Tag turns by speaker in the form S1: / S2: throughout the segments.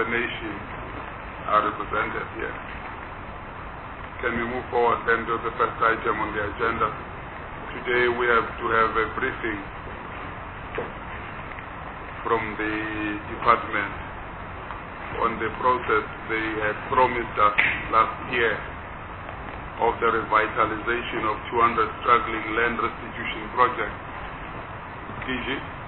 S1: the nation are represented here. Can we move forward then to the first item on the agenda? Today we have to have a briefing from the department on the process they had promised us last year of the revitalization of 200 struggling land restitution projects. DG,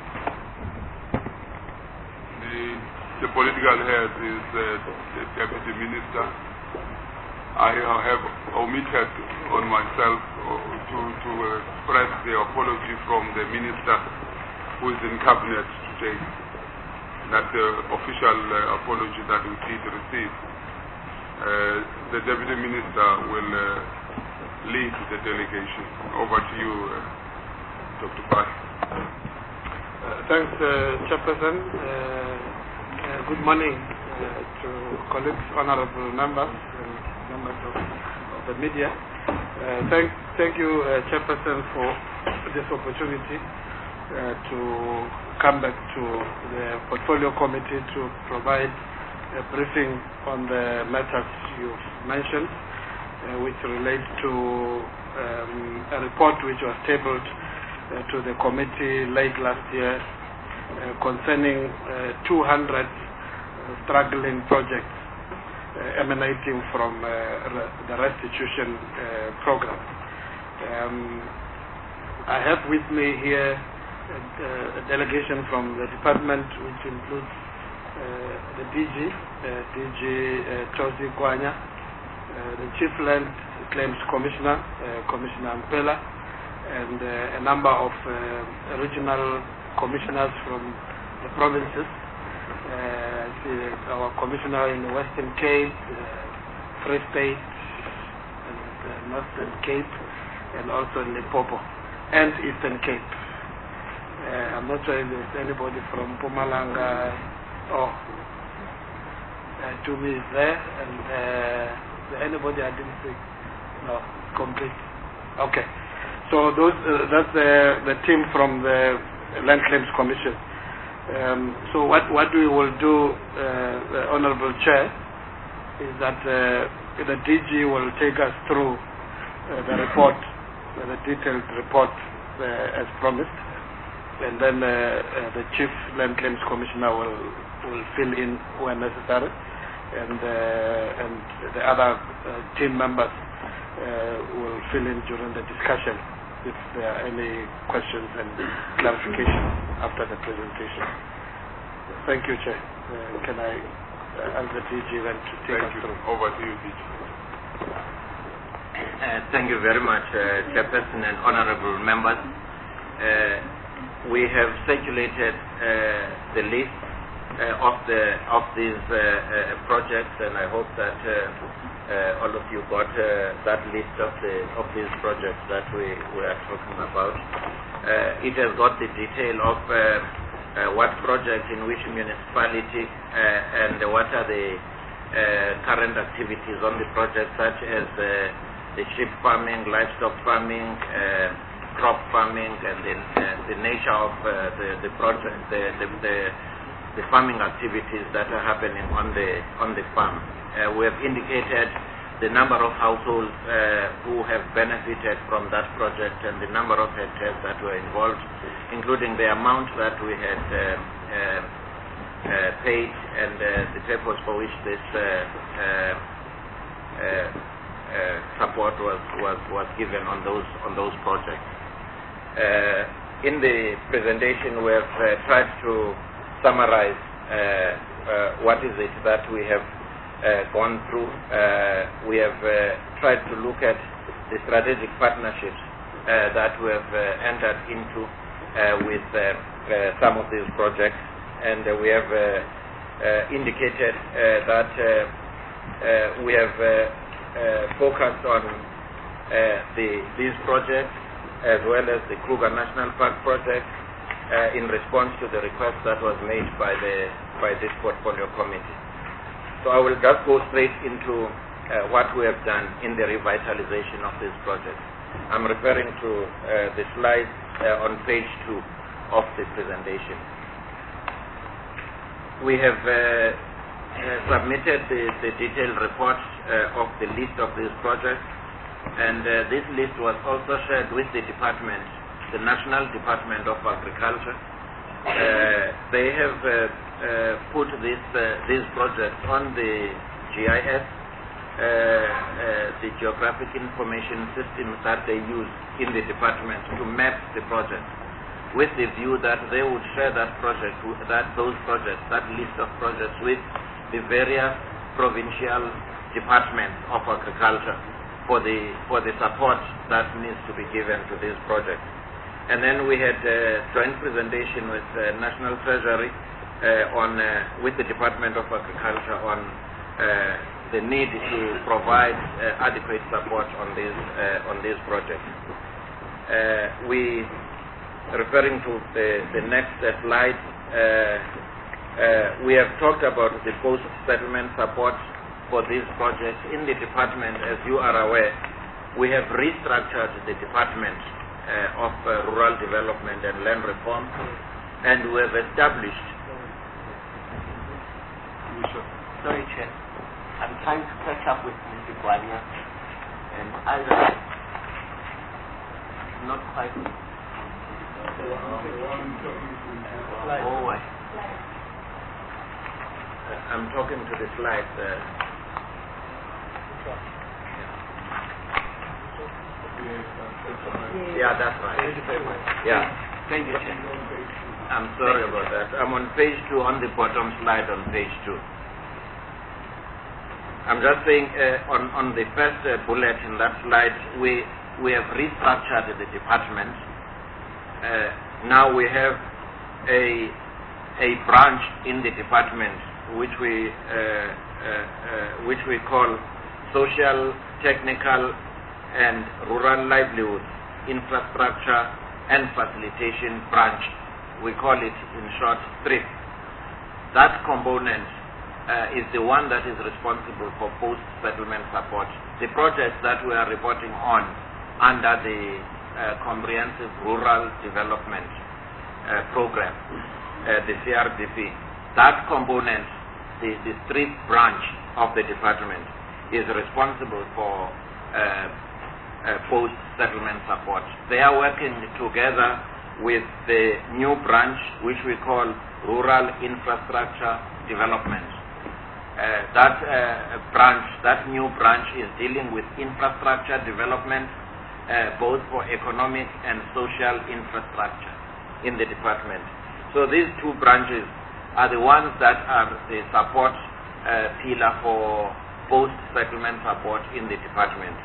S1: the political head is the Deputy Minister. I have omitted on myself to express the apology from the Minister who is in Cabinet today. That's the official apology that we did receive. The Deputy Minister will lead the delegation. Over to you, Dr. Pai.
S2: Thanks, Chairperson. Good morning to colleagues, honorable members, and members of the media. Thank you, Chairperson, for this opportunity to come back to the Portfolio Committee to provide a briefing on the matters you've mentioned, which relate to a report which was tabled to the committee late last year concerning 200 struggling projects emanating from the restitution program. I have with me here a delegation from the department, which includes the DG Chosi Kwanya, the Chief Land Claims Commissioner, Commissioner Mpela, and a number of regional commissioners from the provinces. Our commissioner in the Western Cape, Free State, and Northern Cape, and also Limpopo, and Eastern Cape. I'm not sure if there's anybody from Mpumalanga. Tumi is there, and anybody I didn't see? No, complete. Okay. So that's the team from the Land Claims Commission. So what we will do, the Honorable Chair, is that the DG will take us through the report, the detailed report as promised, and then the Chief Land Claims Commissioner will fill in where necessary, and the other team members will fill in during the discussion if there are any questions and clarifications after the presentation. Thank you, Chair. Can I ask the DG then to take us through?
S1: Over to you, DG.
S3: Thank you very much, Chairperson and honorable members. We have circulated the list of these projects, and I hope that all of you got that list of these projects that we are talking about. It has got the detail of what project in which municipality and what are the current activities on the project, such as the sheep farming, livestock farming, crop farming, and the nature of the project, the farming activities that are happening on the farm. We have indicated the number of households who have benefited from that project and the number of hectares that were involved, including the amount that we had paid and the purpose for which this support was given on those projects. In the presentation, we have tried to summarize what is it that we have gone through. We have tried to look at the strategic partnerships that we have entered into with some of these projects, and we have indicated that we have focused on these projects as well as the Kruger National Park project in response to the request that was made by this portfolio committee. So I will just go straight into what we have done in the revitalization of this project. I'm referring to the slide on page 2 of the presentation. We have submitted the detailed report of the list of these projects, and this list was also shared with the department, the National Department of Agriculture. They have put these projects on the GIS, the Geographic Information System that they use in the department to map the project, with the view that they would share that list of projects with the various provincial departments of agriculture for the support that needs to be given to this project. And then we had a joint presentation with National Treasury with the Department of Agriculture on the need to provide adequate support on this project. Referring to the next slide, we have talked about the post-settlement support for these projects in the department. As you are aware, we have restructured the Department of Rural Development and Land Reform, and we have established.
S4: Sorry, Chair. I'm trying to catch up with Mr. Guanya, and either not quite.
S3: I'm talking to the slide. Yeah, that's right. Yeah.
S4: Thank you, Chair.
S3: I'm sorry about that. I'm on page 2, on the bottom slide on page 2. I'm just saying on the first bullet in that slide, we have restructured the department. Now we have a branch in the department which we call Social, Technical and Rural Livelihood Infrastructure and Facilitation Branch. We call it in short STRIP. That component is the one that is responsible for post-settlement support. The projects that we are reporting on under the Comprehensive Rural Development Program, the CRDP, that component, the STRIP branch of the department, is responsible for post-settlement support. They are working together with the new branch which we call Rural Infrastructure Development. That new branch is dealing with infrastructure development, both for economic and social infrastructure in the department. So these two branches are the ones that are the support pillar for post-settlement support in the department.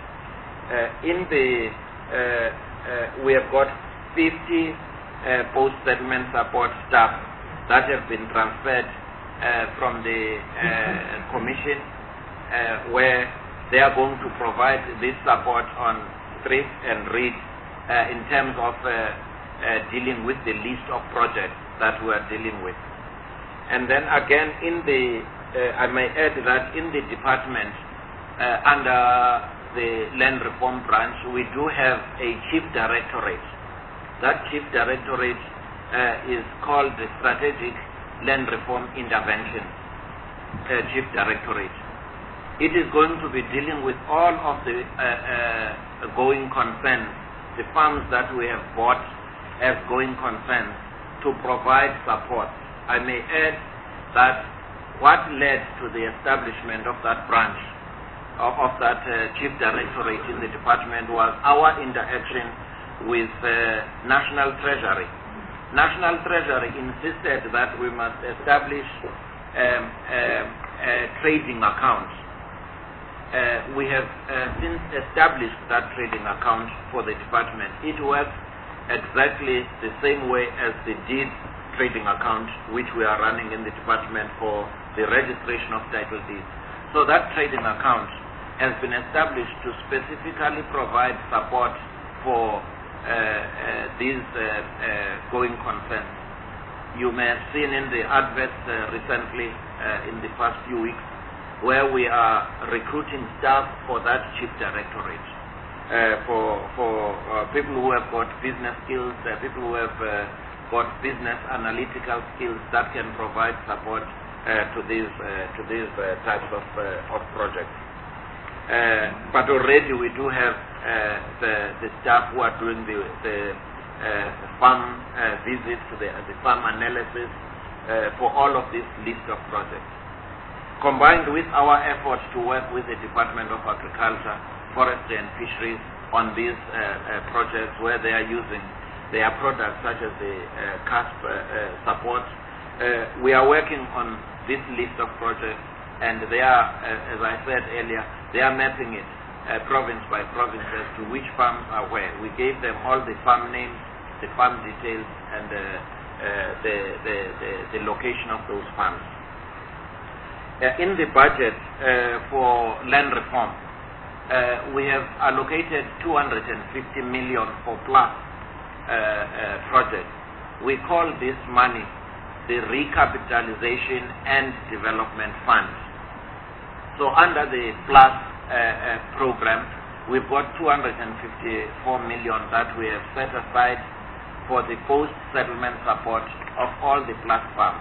S3: We have got 50 post-settlement support staff that have been transferred from the commission, where they are going to provide this support on STRIP and READ in terms of dealing with the list of projects that we are dealing with. And then again, I may add that in the department, under the Land Reform Branch, we do have a Chief Directorate. That Chief Directorate is called the Strategic Land Reform Intervention Chief Directorate. It is going to be dealing with all of the going concerns, the farms that we have bought as going concerns, to provide support. I may add that what led to the establishment of that branch, of that Chief Directorate in the department, was our interaction with National Treasury. National Treasury insisted that we must establish trading accounts. We have since established that trading account for the department. It works exactly the same way as the deed trading account which we are running in the department for the registration of title deeds. So that trading account has been established to specifically provide support for these going concerns. You may have seen in the adverts recently, in the past few weeks, where we are recruiting staff for that Chief Directorate, for people who have got business skills, people who have got business analytical skills that can provide support to these types of projects. But already we do have the staff who are doing the farm visits, the farm analysis for all of this list of projects. Combined with our efforts to work with the Department of Agriculture, Forestry and Fisheries on these projects where they are using their products such as the CASP support, we are working on this list of projects, and they are, as I said earlier, they are mapping it province by province as to which farms are where. We gave them all the farm names, the farm details, and the location of those farms. In the budget for land reform, we have allocated 250 million for PLUS projects. We call this money the Recapitalization and Development Fund. So under the PLUS program, we've got 254 million that we have set aside for the post-settlement support of all the PLUS farms.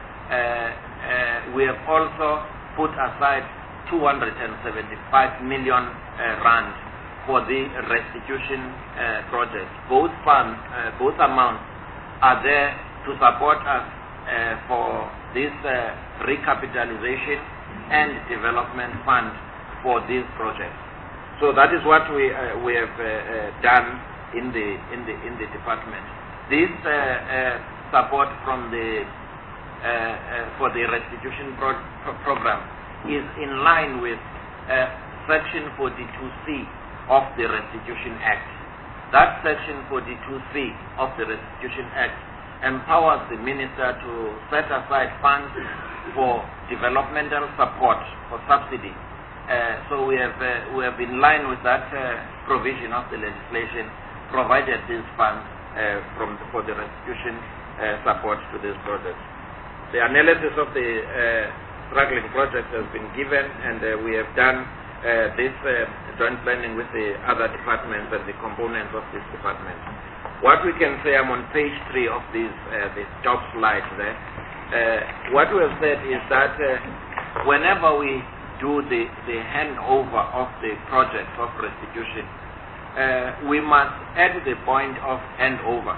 S3: We have also put aside 275 million rand for the restitution project. Both funds, both amounts are there to support us for this recapitalization and development fund for these projects. So that is what we have done in the department. This support from the for the restitution program is in line with Section 42C of the Restitution Act. That Section 42C of the Restitution Act empowers the minister to set aside funds for developmental support for subsidy. So we have in line with that provision of the legislation provided these funds for the restitution support to these projects. The analysis of the struggling projects has been given, and we have done this joint planning with the other departments and the components of this department. What we can say, I'm on page 3 of this top slide there. What we have said is that whenever we do the handover of the project of restitution, we must, at the point of handover,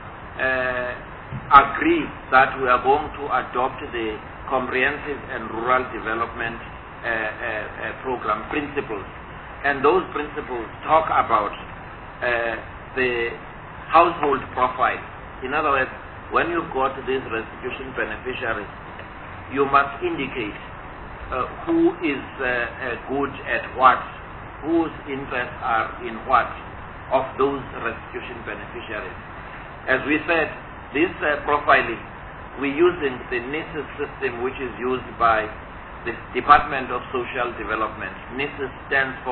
S3: agree that we are going to adopt the comprehensive and rural development program principles. And those principles talk about the household profile. In other words, when you've got these restitution beneficiaries, you must indicate who is good at what, whose interests are in what of those restitution beneficiaries. As we said, this profiling, we're using the NISIS system, which is used by the Department of Social Development. NISIS stands for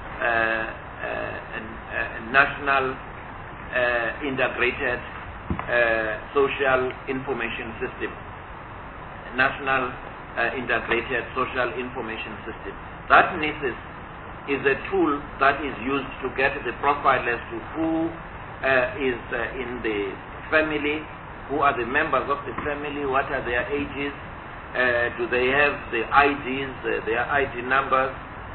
S3: National Integrated Social Information System. National Integrated Social Information System. That NISIS is a tool that is used to get the profile as to who is in the family, who are the members of the family, what are their ages, do they have the IDs, their ID numbers,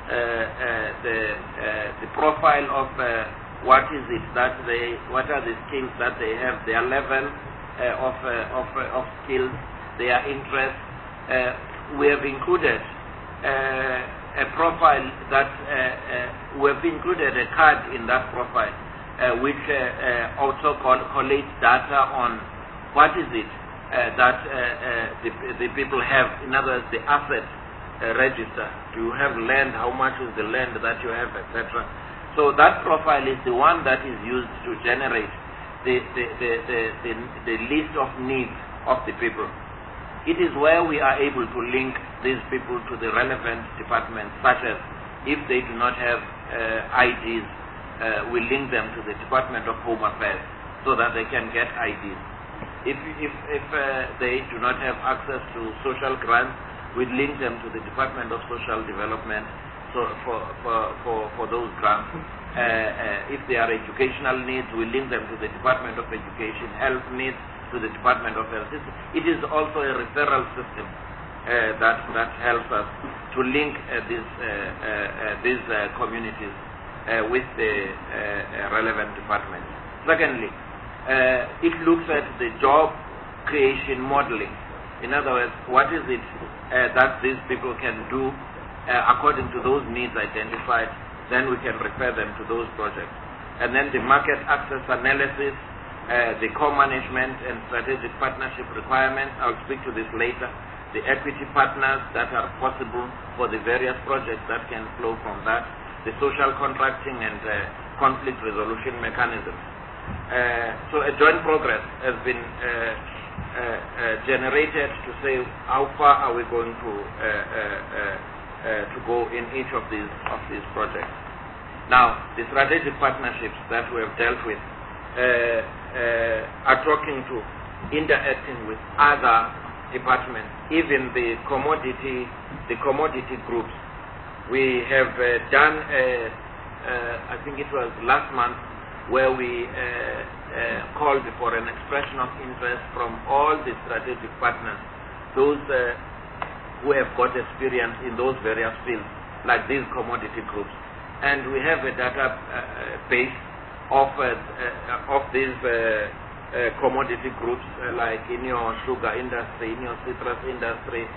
S3: the profile of what is it that what are the skills that they have, their level of skills, their interests. We have included a profile that we have included a card in that profile which also collates data on what is it that the people have. In other words, the asset register. Do you have land? How much is the land that you have, etc. So that profile is the one that is used to generate the list of needs of the people. It is where we are able to link these people to the relevant departments, such as if they do not have IDs, we link them to the Department of Home Affairs so that they can get IDs. If they do not have access to social grants, we link them to the Department of Social Development for those grants. If they are educational needs, we link them to the Department of Education. Health needs to the Department of Health. It is also a referral system. that helps us to link these communities with the relevant departments. Secondly, it looks at the job creation modeling. In other words, what is it that these people can do according to those needs identified? Then we can refer them to those projects. And then the market access analysis, the co-management and strategic partnership requirements. I'll speak to this later. The equity partners that are possible for the various projects that can flow from that. The social contracting and conflict resolution mechanisms. So a joint progress has been generated to say how far are we going to go in each of these projects. Now, the strategic partnerships that we have dealt with are talking to, interacting with other departments, even the commodity groups. We have done, I think it was last month, where we called for an expression of interest from all the strategic partners, those who have got experience in those various fields, like these commodity groups. And we have a database of these commodity groups, like in your sugar industry, in your citrus industry,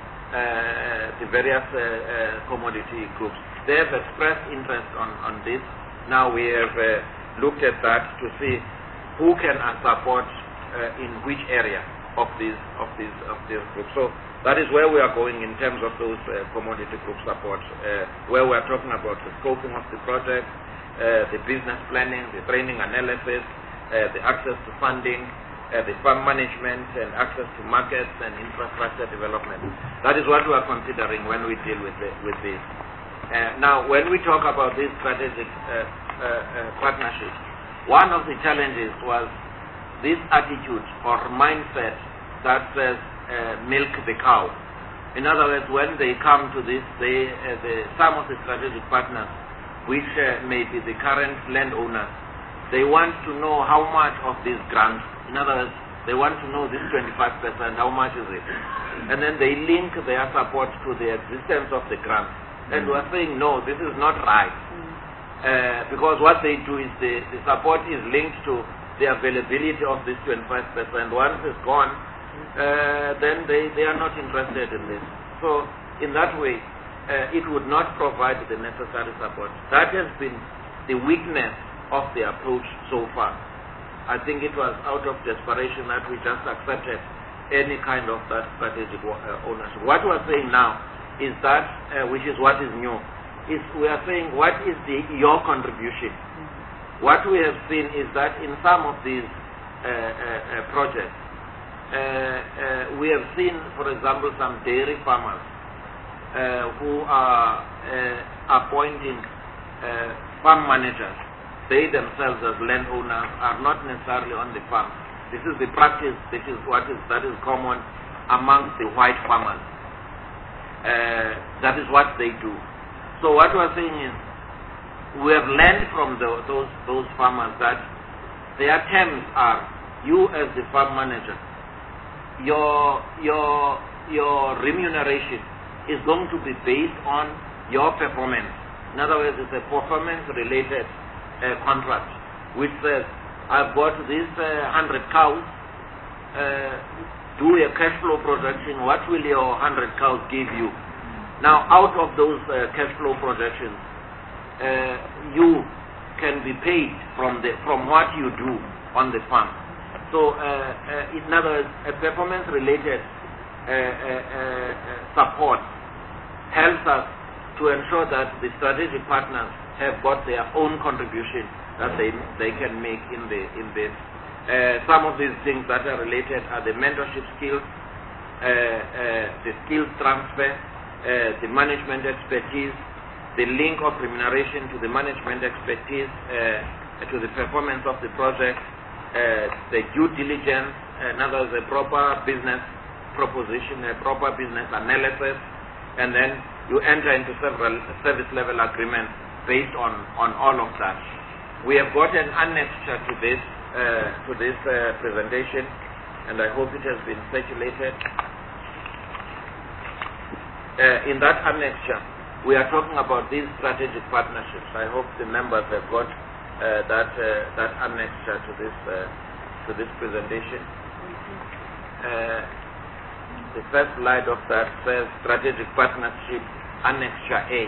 S3: the various commodity groups. They have expressed interest on this. Now we have looked at that to see who can support in which area of these groups. So that is where we are going in terms of those commodity group support, where we are talking about the scoping of the project, the business planning, the training analysis, the access to funding, the farm management and access to markets and infrastructure development. That is what we are considering when we deal with this. Now, when we talk about these strategic partnerships, one of the challenges was this attitude or mindset that says milk the cow. In other words, when they come to this, some of the strategic partners, which may be the current landowners, they want to know how much of these grants. In other words, they want to know this 25%, how much is it? And then they link their support to the existence of the grant. And we are saying, no, this is not right. Because what they do is the support is linked to the availability of this 25%. Once it's gone, then they are not interested in this. So in that way, it would not provide the necessary support. That has been the weakness of the approach so far. I think it was out of desperation that we just accepted any kind of that strategic ownership. What we are saying now is that, which is what is new, is we are saying what is your contribution. What we have seen is that in some of these projects, we have seen, for example, some dairy farmers who are appointing farm managers. They themselves as landowners are not necessarily on the farm. This is the practice, that is common amongst the white farmers. That is what they do. So what we are saying is, we have learned from those farmers that their terms are, you as the farm manager, your remuneration is going to be based on your performance. In other words, it's a performance-related contract, which says, I've got these 100 cows, do a cash flow projection, what will your 100 cows give you? Now, out of those cash flow projections, you can be paid from what you do on the farm. So, in other words, a performance-related support helps us to ensure that the strategic partners have got their own contribution that they can make in this. Some of these things that are related are the mentorship skills, the skills transfer, the management expertise, the link of remuneration to the management expertise, to the performance of the project, the due diligence, in other words, a proper business proposition, a proper business analysis, and then you enter into several service level agreements based on all of that. We have got an annexure to this presentation, and I hope it has been circulated. in that annexure, we are talking about these strategic partnerships. I hope the members have got that annexure to this presentation. The first slide of that says Strategic Partnership Annexure A.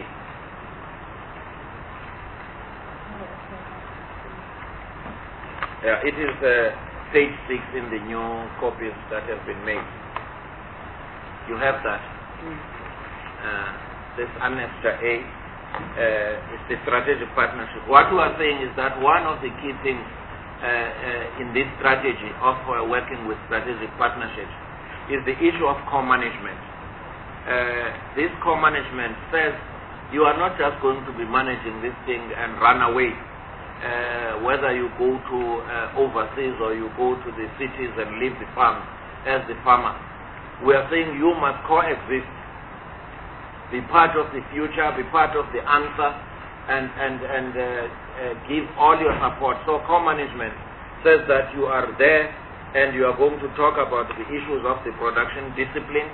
S3: It is page 6 in the new copies that have been made. You have that. This Annexure A is the strategic partnership. What we are saying is that one of the key things in this strategy of working with strategic partnerships is the issue of co-management. This co-management says you are not just going to be managing this thing and run away. Whether you go to overseas or you go to the cities and leave the farm as the farmer. We are saying you must coexist, be part of the future, be part of the answer, and give all your support. So co-management says that you are there and you are going to talk about the issues of the production discipline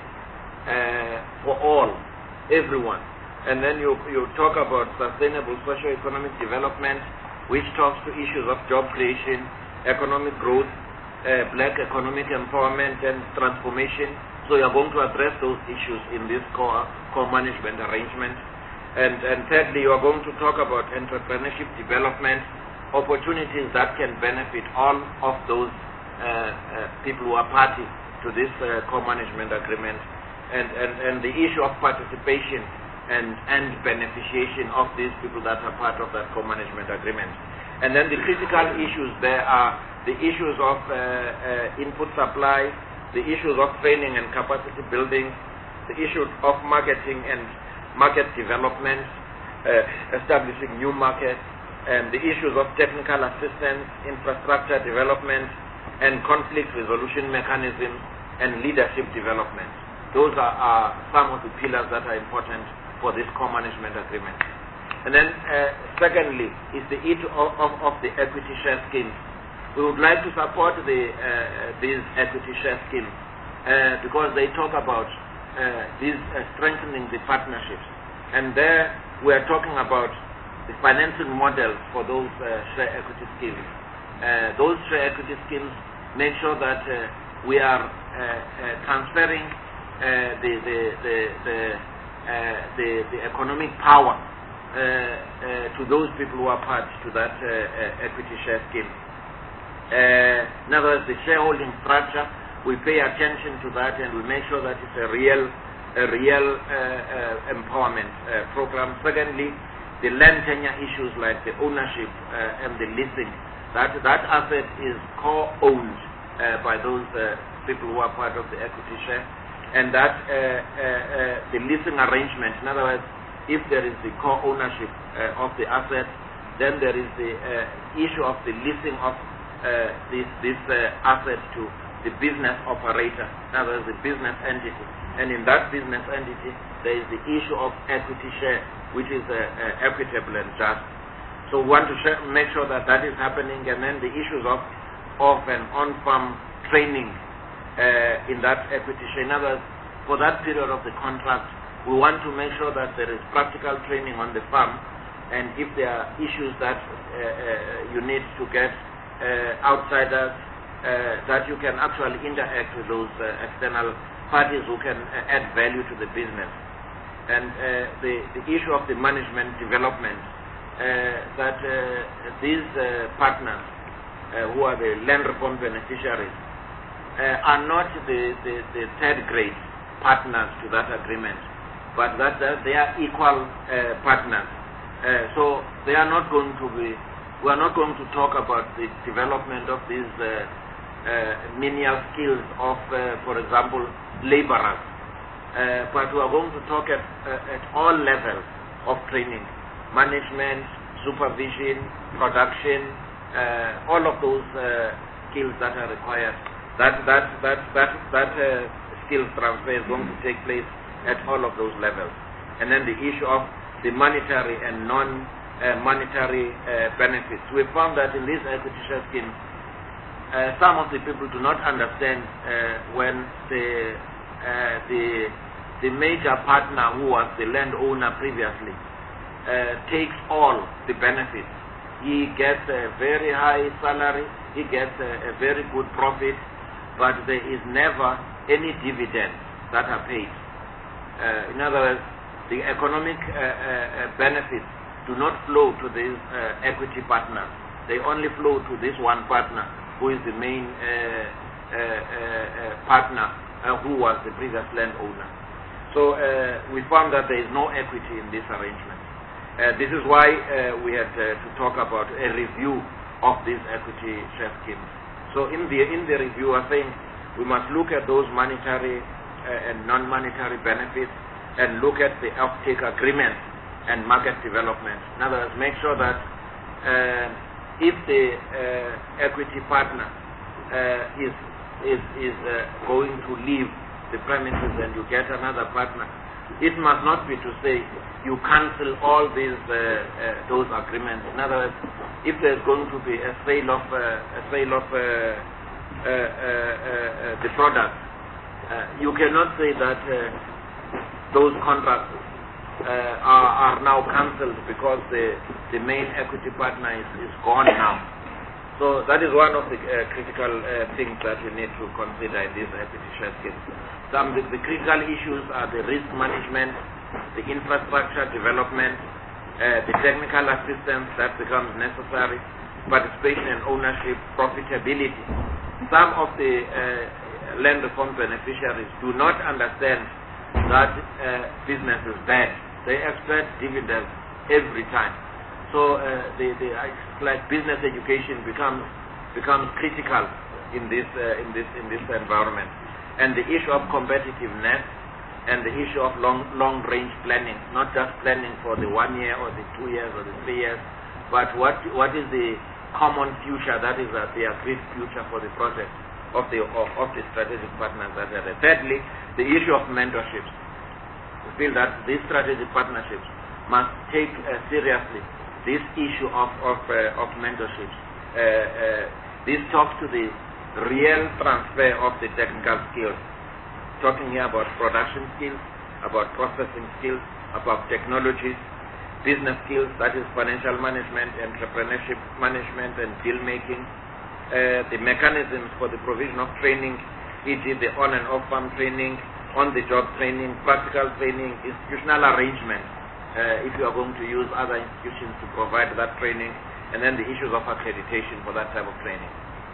S3: for all, everyone. And then you talk about sustainable socio-economic development, which talks to issues of job creation, economic growth, black economic empowerment and transformation. So you are going to address those issues in this co-management arrangement. And thirdly, you are going to talk about entrepreneurship development, opportunities that can benefit all of those people who are parties to this co-management agreement, and the issue of participation and beneficiation of these people that are part of that co-management agreement. And then the critical issues there are the issues of input supply, the issues of training and capacity building, the issues of marketing and market development, establishing new markets, and the issues of technical assistance, infrastructure development, and conflict resolution mechanisms, and leadership development. Those are some of the pillars that are important for this co-management agreement. And then secondly is the issue of the equity share schemes. We would like to support these equity share schemes because they talk about these strengthening the partnerships. And there we are talking about the financing models for those share equity schemes. Those share equity schemes make sure that we are transferring the economic power to those people who are part to that equity share scheme. In other words, the shareholding structure, we pay attention to that and we make sure that it's a real empowerment program. Secondly, the land tenure issues like the ownership and the leasing, that asset is co-owned by those people who are part of the equity share. And that the leasing arrangement, in other words, if there is the co-ownership of the asset, then there is the issue of the leasing of this asset to the business operator, in other words, the business entity. And in that business entity, there is the issue of equity share, which is equitable and just. So we want to make sure that that is happening, and then the issues of off and on-farm training in that equity share. In other words, for that period of the contract, we want to make sure that there is practical training on the farm, and if there are issues that you need to get outsiders, that you can actually interact with those external parties who can add value to the business. And the issue of the management development, that these partners who are the land reform beneficiaries are not the third grade partners to that agreement, but that they are equal partners. So they are not going to be, we are not going to talk about the development of these menial skills of, for example, laborers, but we are going to talk at all levels of training, management, supervision, production, all of those skills that are required. That skills transfer is going to take place at all of those levels. And then the issue of the monetary and non-monetary benefits. We found that in these equity share schemes, some of the people do not understand when the the major partner, who was the landowner previously, takes all the benefits. He gets a very high salary, he gets a very good profit, but there is never any dividends that are paid. In other words, the economic benefits do not flow to these equity partners. They only flow to this one partner, who is the main partner, who was the previous landowner. So we found that there is no equity in this arrangement. This is why we had to talk about a review of these equity share schemes. So in the review, I think we must look at those monetary and non-monetary benefits and look at the offtake agreements and market development. In other words, make sure that if the equity partner is going to leave the premises and you get another partner, it must not be to say you cancel all these those agreements. In other words, if there's going to be a sale of the product, you cannot say that those contracts are now cancelled because the main equity partner is gone now. So that is one of the critical things that we need to consider in these equity share schemes. Some of the critical issues are the risk management, the infrastructure development, the technical assistance that becomes necessary, participation and ownership, profitability. Some of the land reform beneficiaries do not understand that business is bad. They expect dividends every time. So like business education becomes critical in this environment. And the issue of competitiveness and the issue of long range planning, not just planning for the 1 year or the 2 years or the 3 years, but what is the common future, that is the agreed future for the project of the strategic partners that are there. Thirdly, the issue of mentorships. We feel that these strategic partnerships must take seriously this issue of mentorships. This talks to the real transfer of the technical skills. Talking here about production skills, about processing skills, about technologies, business skills, that is financial management, entrepreneurship management, and deal making. The mechanisms for the provision of training, e.g. the on and off farm training, on the job training, practical training, institutional arrangement, if you are going to use other institutions to provide that training, and then the issues of accreditation for that type of training.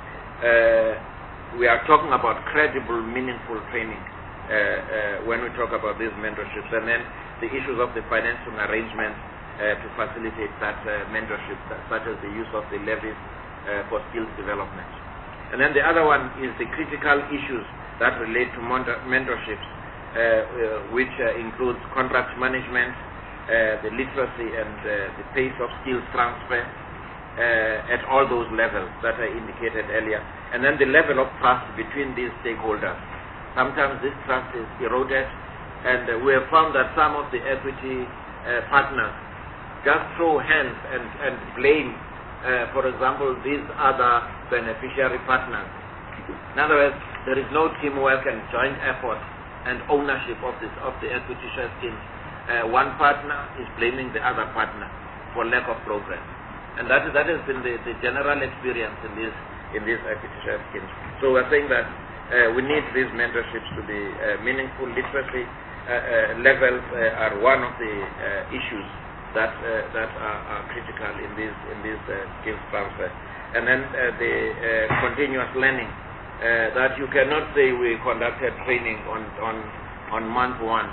S3: We are talking about credible, meaningful training when we talk about these mentorships, and then the issues of the financing arrangements to facilitate that mentorship, such as the use of the levies for skills development. And then the other one is the critical issues that relate to mentorships, which includes contract management, the literacy and the pace of skills transfer at all those levels that I indicated earlier. And then the level of trust between these stakeholders. Sometimes this trust is eroded, and we have found that some of the equity partners just throw hands and blame, for example, these other beneficiary partners. In other words, there is no teamwork and joint effort and ownership of the equity share schemes. One partner is blaming the other partner for lack of progress, and that has been the general experience in these equity share schemes. So we're saying that we need these mentorships to be meaningful. Literacy levels are one of the issues that are critical in these skills transfer, and then the continuous learning. That you cannot say we conducted training on month one.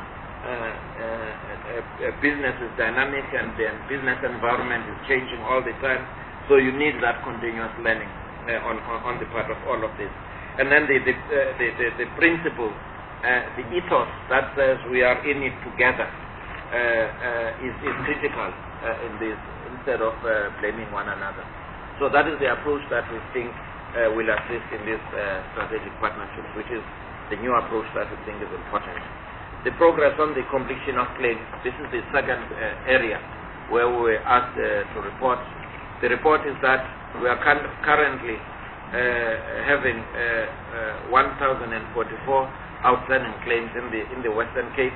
S3: Business is dynamic, and the business environment is changing all the time. So you need that continuous learning on the part of all of this. And then the principle, the ethos that says we are in it together is critical in this, instead of blaming one another. So that is the approach that we think will assist in this strategic partnership, which is the new approach that we think is important. The progress on the completion of claims, this is the second area where we were asked to report. The report is that we are currently having 1,044 outstanding claims in the Western Cape,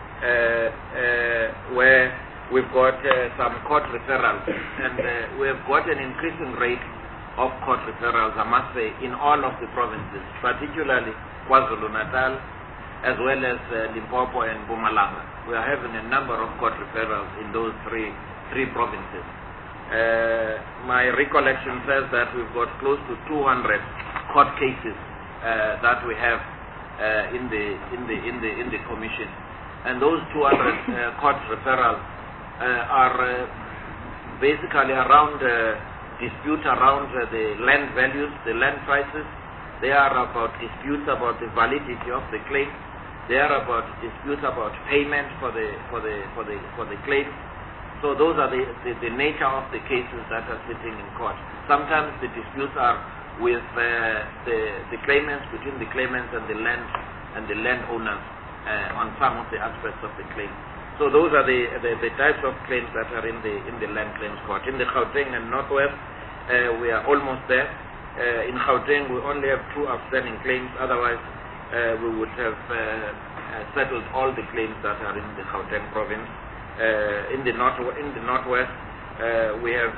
S3: where we've got some court referrals, and we have got an increasing rate of court referrals, I must say, in all of the provinces, particularly KwaZulu-Natal, as well as Limpopo and Mpumalanga. We are having a number of court referrals in those three provinces. My recollection says that we've got close to 200 court cases that we have in the commission, and those 200 court referrals are basically around disputes around the land values, the land prices. They are about disputes about the validity of the claim. They are about disputes about payment for the claim. So those are the nature of the cases that are sitting in court. Sometimes the disputes are with the claimants, between the claimants and the landowners on some of the aspects of the claim. So those are the types of claims that are in the land claims court. In the Gauteng and Northwest, we are almost there. In Gauteng, we only have 2 outstanding claims. Otherwise, we would have settled all the claims that are in the Gauteng province. In the Northwest, we have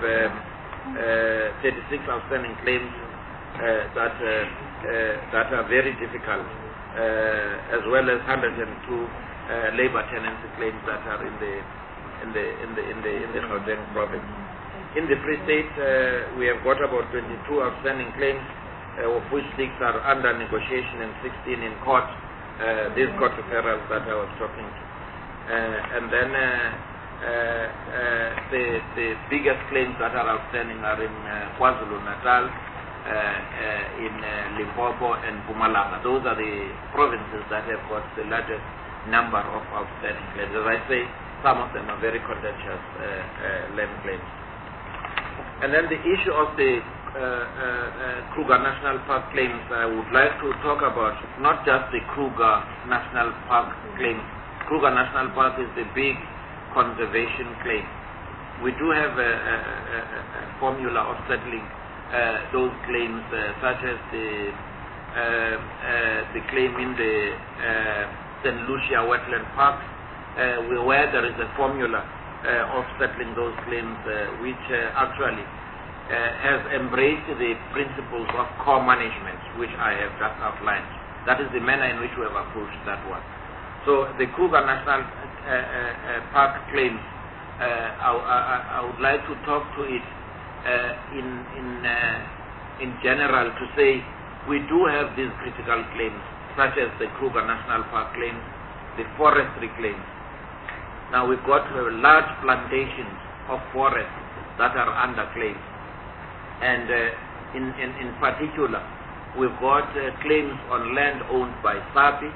S3: 36 outstanding claims that are very difficult, as well as 102 labor tenancy claims that are in the Gauteng province. In the Free State, we have got about 22 outstanding claims, of which 6 are under negotiation and 16 in court. These court referrals that I was talking to, and then the biggest claims that are outstanding are in KwaZulu-Natal, in Limpopo and Mpumalanga. Those are the provinces that have got the largest number of outstanding claims. As I say, some of them are very contentious land claims. And then the issue of the Kruger National Park claims, I would like to talk about not just the Kruger National Park claims. Kruger National Park is the big conservation claim. We do have a formula of settling those claims, such as the claim in the St. Lucia Wetland Park, where there is a formula of settling those claims, which actually has embraced the principles of core management, which I have just outlined. That is the manner in which we have approached that one. So the Kruger National Park claims, I would like to talk to it in general, to say we do have these critical claims, such as the Kruger National Park claims, the forestry claims. Now we've got large plantations of forests that are under claim, and in particular, we've got claims on land owned by SAPI,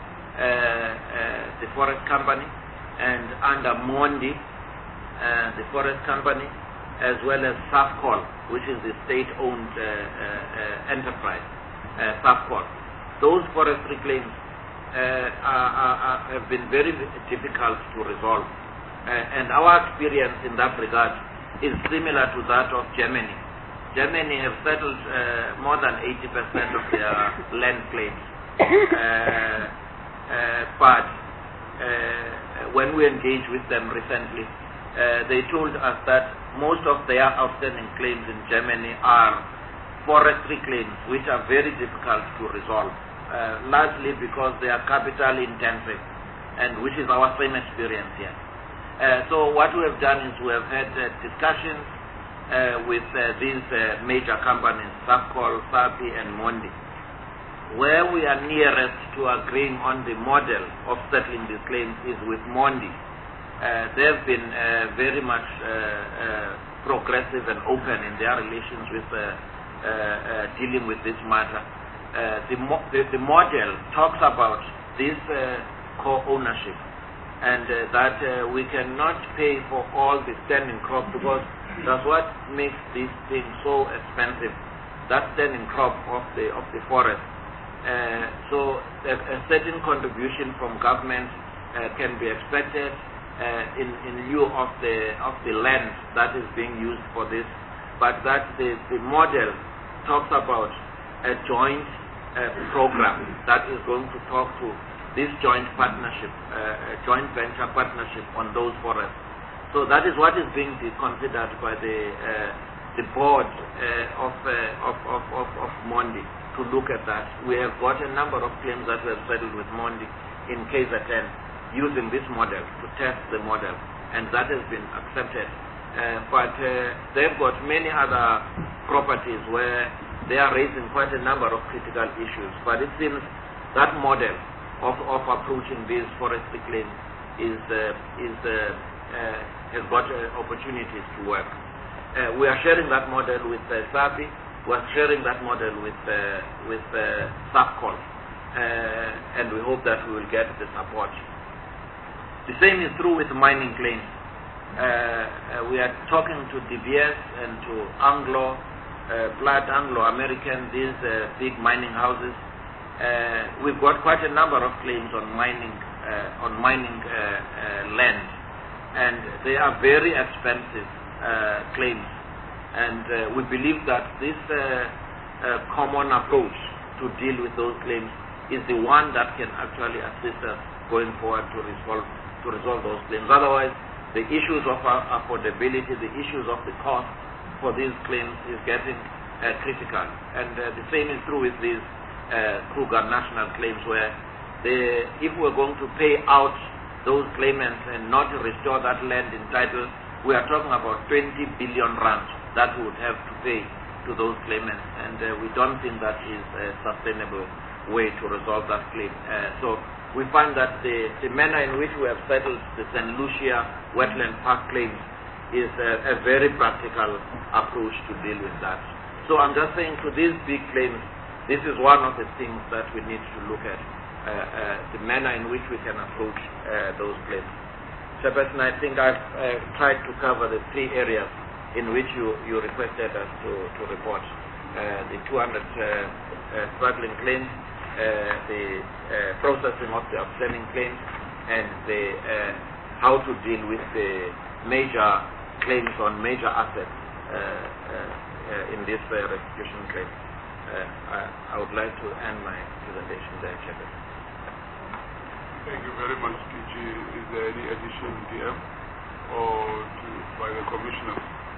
S3: the forest company, and under Mondi, the forest company, as well as SAFCOL, which is the state-owned enterprise, SAFCOL. Those forestry claims have been very difficult to resolve, and our experience in that regard is similar to that of Germany. Germany have settled more than 80% of their land claims, but when we engaged with them recently, they told us that most of their outstanding claims in Germany are forestry claims, which are very difficult to resolve, largely because they are capital intensive, and which is our same experience here. So what we have done is we have had discussions with these major companies, SAFCOL, SAPI, and Mondi. Where we are nearest to agreeing on the model of settling these claims is with Mondi. They have been very much progressive and open in their relations with dealing with this matter. The model talks about this co-ownership, and that we cannot pay for all the standing crop, because that's what makes these things so expensive, that standing crop of the forest. So a certain contribution from government can be expected in lieu of the land that is being used for this, but that the model talks about a joint program that is going to talk to this joint partnership, joint venture partnership on those forests. So that is what is being considered by the board of Mondi to look at that. We have got a number of claims that we have settled with Mondi in KZN using this model to test the model, and that has been accepted. But they've got many other properties where they are raising quite a number of critical issues. But it seems that model of approaching these forestry claims has got opportunities to work. We are sharing that model with SAPI. We are sharing that model with SAPCOL, and we hope that we will get the support. The same is true with mining claims. We are talking to DBS and to Anglo-American, these big mining houses. We've got quite a number of claims on mining land, and they are very expensive claims. And we believe that this common approach to deal with those claims is the one that can actually assist us going forward to resolve those claims. Otherwise, the issues of affordability, the issues of the cost for these claims is getting critical. And the same is true with these Kruger national claims, where if we're going to pay out those claimants and not restore that land in title, we are talking about 20 billion rand that we would have to pay to those claimants, and we don't think that is a sustainable way to resolve that claim. So we find that the manner in which we have settled the St. Lucia Wetland Park claims is a very practical approach to deal with that. So I'm just saying, to these big claims, this is one of the things that we need to look at, the manner in which we can approach those claims. Chairperson, I think I've tried to cover the three areas in which you requested us to report. The 200 struggling claims, the processing of the outstanding claims, and how to deal with the major claims on major assets in this restitution claim. I would like to end my presentation there, Chairperson.
S1: Thank you very much, DG. Is there any addition, DM, or by the Commissioner?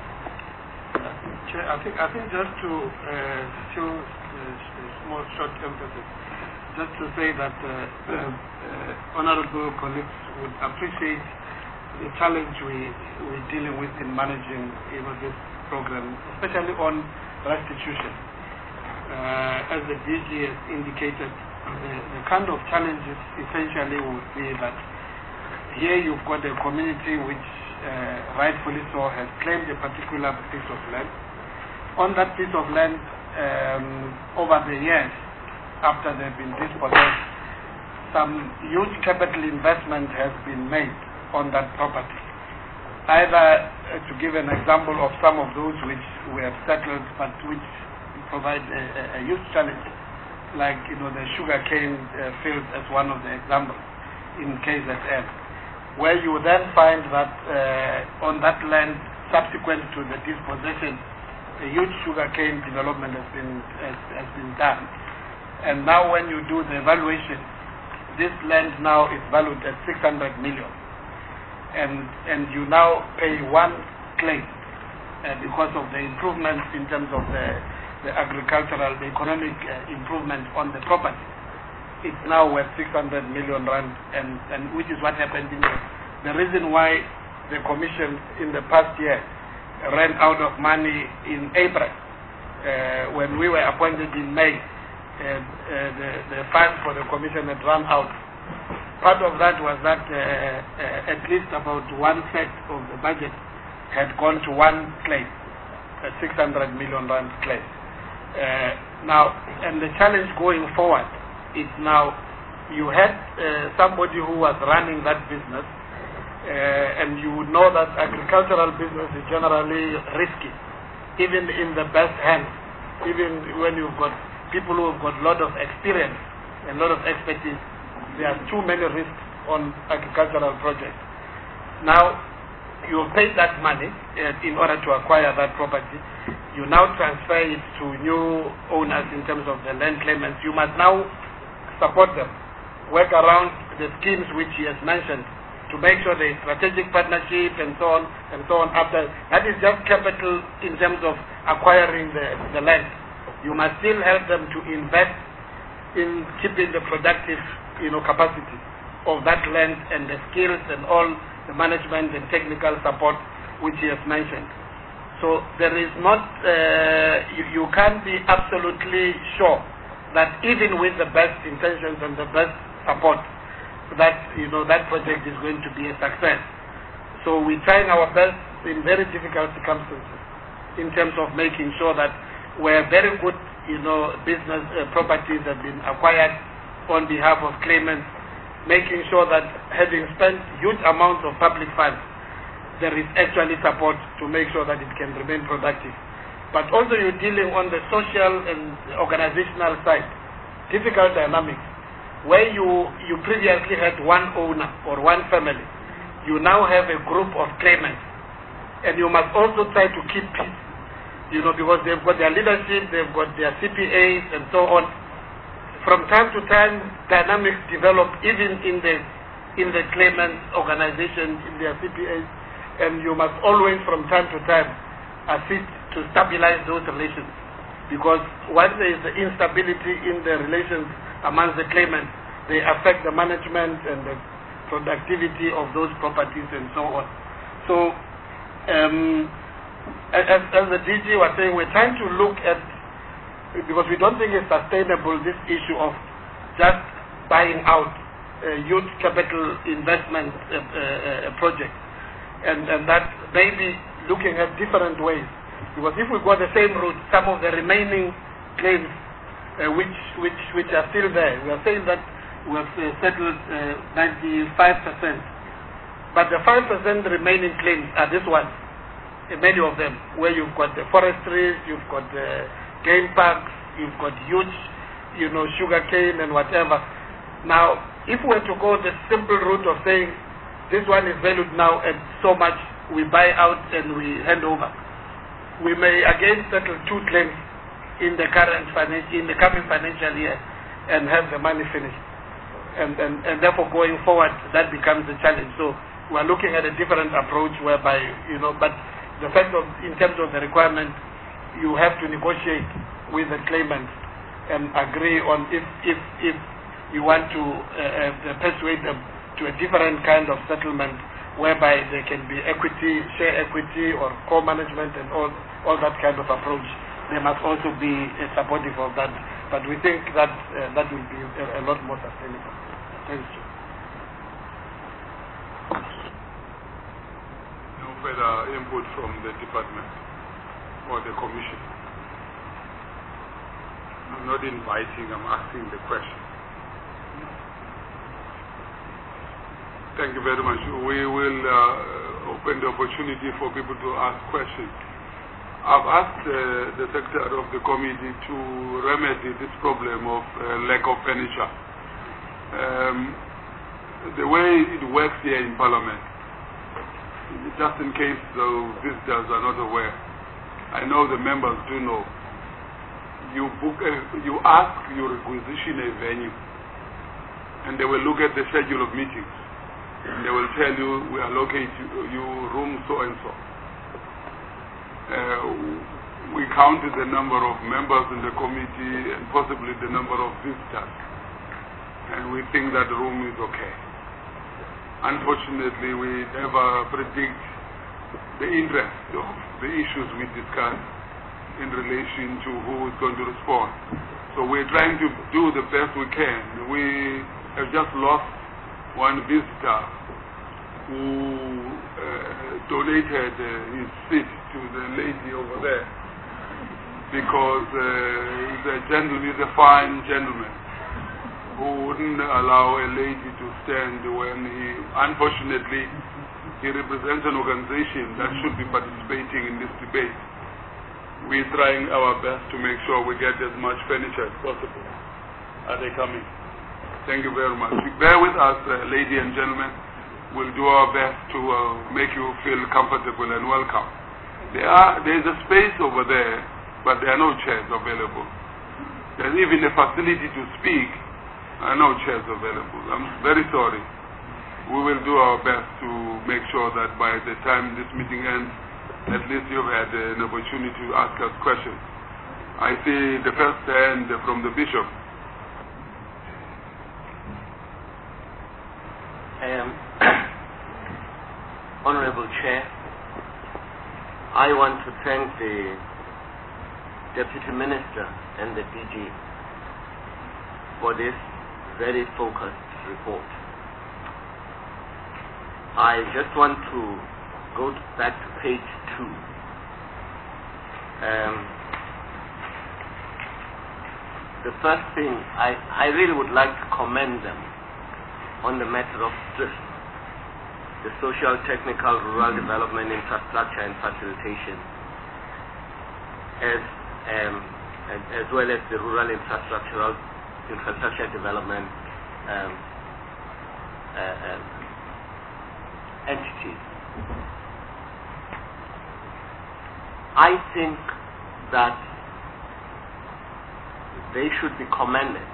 S2: Chair, I think just to show small short emphasis, just to say that honorable colleagues would appreciate the challenge we're dealing with in managing this program, especially on restitution. As the DG has indicated, the kind of challenges essentially would be that here you've got a community which rightfully so has claimed a particular piece of land. On that piece of land, over the years, after they've been dispossessed, some huge capital investment has been made on that property. Either, to give an example of some of those which we have settled but which provide a huge challenge, like the sugarcane field as one of the examples in KZN, where you then find that on that land, subsequent to the dispossession, a huge sugarcane development has been done. And now when you do the evaluation, this land now is valued at 600 million. And you now pay one claim because of the improvements in terms of the agricultural, the economic improvement on the property. It's now worth 600 million rand, and which is what happened in the reason why the Commission in the past year ran out of money in April. When we were appointed in May, the fund for the Commission had run out. Part of that was that at least about 1/3 of the budget had gone to one claim, a 600 million rand claim. Now, and the challenge going forward is now you had somebody who was running that business, and you would know that agricultural business is generally risky, even in the best hands, even when you've got people who have got a lot of experience and a lot of expertise. There are too many risks on agricultural projects. Now, you paid that money in order to acquire that property. you now transfer it to new owners in terms of the land claimants. You must now support them, work around the schemes which he has mentioned to make sure there is strategic partnership and so on and so on. After that is just capital in terms of acquiring the land. You must still help them to invest in keeping the productive, capacity of that land and the skills and all the management and technical support which he has mentioned. So there is not, you can't be absolutely sure that even with the best intentions and the best support, that that project is going to be a success. So we're trying our best in very difficult circumstances in terms of making sure that where very good business properties have been acquired on behalf of claimants, making sure that having spent huge amounts of public funds, there is actually support to make sure that it can remain productive. But also you're dealing on the social and organizational side, difficult dynamics, where you previously had one owner or one family. You now have a group of claimants, and you must also try to keep peace, because they've got their leadership, they've got their CPAs and so on. From time to time, dynamics develop even in the claimant organizations, in their CPAs, and you must always from time to time assist to stabilize those relations, because once there is the instability in the relations amongst the claimants, they affect the management and the productivity of those properties and so on. So, as the DG was saying, we're trying to look at, because we don't think it's sustainable, this issue of just buying out youth capital investment project, and that maybe looking at different ways. Because if we go the same route, some of the remaining claims which are still there, we are saying that we have settled 95%, but the 5% remaining claims are this one, many of them, where you've got the forestries, you've got the game parks, you've got huge, sugar cane and whatever. Now, if we were to go the simple route of saying this one is valued now at so much, we buy out and we hand over, we may again settle two claims in the coming financial year and have the money finished, and therefore going forward that becomes a challenge. So we are looking at a different approach whereby but the fact of in terms of the requirement, you have to negotiate with the claimant and agree on if you want to persuade them to a different kind of settlement whereby there can be equity, share equity, or co-management and all that kind of approach. They must also be supportive of that. But we think that that will be a lot more sustainable. Thank you.
S1: No further input from the department or the commission. I'm not inviting, I'm asking the question. Thank you very much. We will open the opportunity for people to ask questions. I've asked the secretary of the committee to remedy this problem of lack of furniture. The way it works here in Parliament, just in case the visitors are not aware, I know the members do know, you ask, you requisition a venue, and they will look at the schedule of meetings. And they will tell you, we allocate you room so and so. We counted the number of members in the committee and possibly the number of visitors, and we think that room is okay. Unfortunately, we never predict the interest of the issues we discuss in relation to who is going to respond. So we're trying to do the best we can. We have just lost one visitor who donated his seat to the lady over there because he's a fine gentleman who wouldn't allow a lady to stand when unfortunately he represents an organization that should be participating in this debate. We're trying our best to make sure we get as much furniture as possible. Are they coming? Thank you very much. Bear with us, ladies and gentlemen. We'll do our best to make you feel comfortable and welcome. There is a space over there, but there are no chairs available. There's even a facility to speak, and no chairs available. I'm very sorry. We will do our best to make sure that by the time this meeting ends, at least you've had an opportunity to ask us questions. I see the first hand from the bishop.
S4: Honorable Chair, I want to thank the Deputy Minister and the DG for this very focused report. I just want to go back to page 2. The first thing, I really would like to commend them on the matter of STRIFT, the Social, Technical, Rural Development, Infrastructure and Facilitation, as well as the Rural Infrastructure Development entities. I think that they should be commended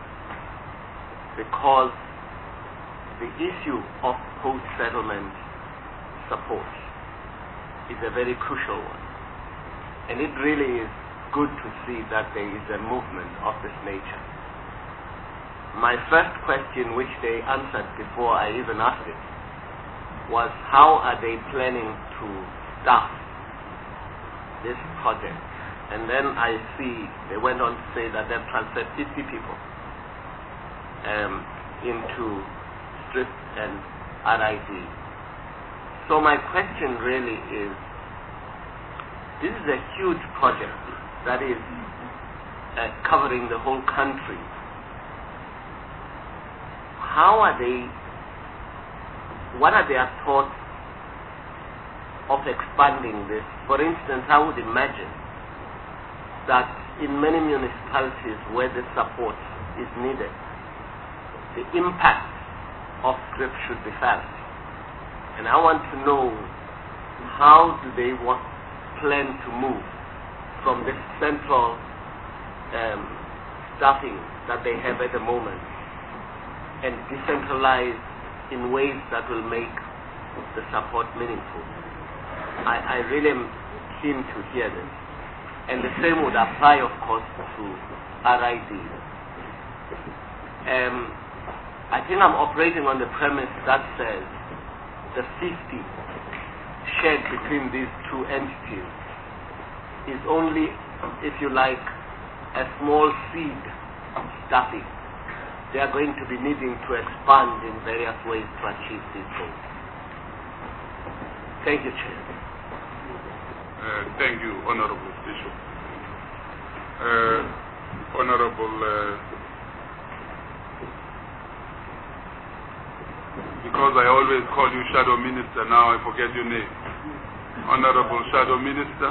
S4: because the issue of post-settlement support is a very crucial one. And it really is good to see that there is a movement of this nature. My first question, which they answered before I even asked it, was how are they planning to staff this project? And then I see they went on to say that they've transferred 50 people into STRIFT and RID. So my question really is, this is a huge project that is covering the whole country. What are their thoughts of expanding this? For instance, I would imagine that in many municipalities where this support is needed, the impact of STRIFT should be felt. And I want to know, how do they plan to move from this central staffing that they have at the moment and decentralize in ways that will make the support meaningful? I really am keen to hear this. And the same would apply, of course, to RID. I think I'm operating on the premise that says the 50 shared between these two entities is only, if you like, a small seed staffing. They are going to be needing to expand in various ways to achieve these goals. Thank you, Chair.
S1: Thank you, Honorable Bishop. Honorable, because I always call you Shadow Minister, now I forget your name. Honorable Shadow Minister.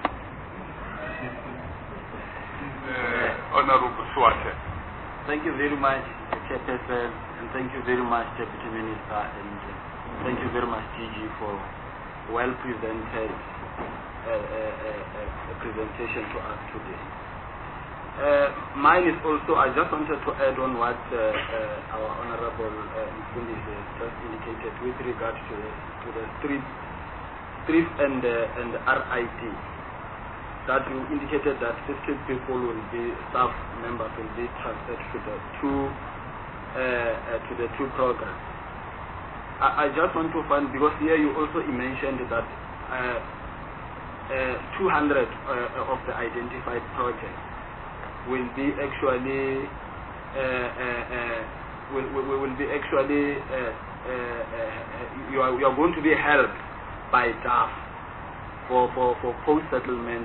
S1: Honorable Swate.
S2: Thank you very much, Chairperson, and thank you very much, Deputy Minister, and thank you very much, DG, for well-presented presentation to us today. Mine is also, I just wanted to add on what our Honorable Mfundi has just indicated with regard to the STRIFT and RID. That you indicated that 50 people will be, staff members will be transferred to the two programs. I just want to find, because here you also mentioned that 200 of the identified projects will be actually you are going to be helped by DAF for post-settlement.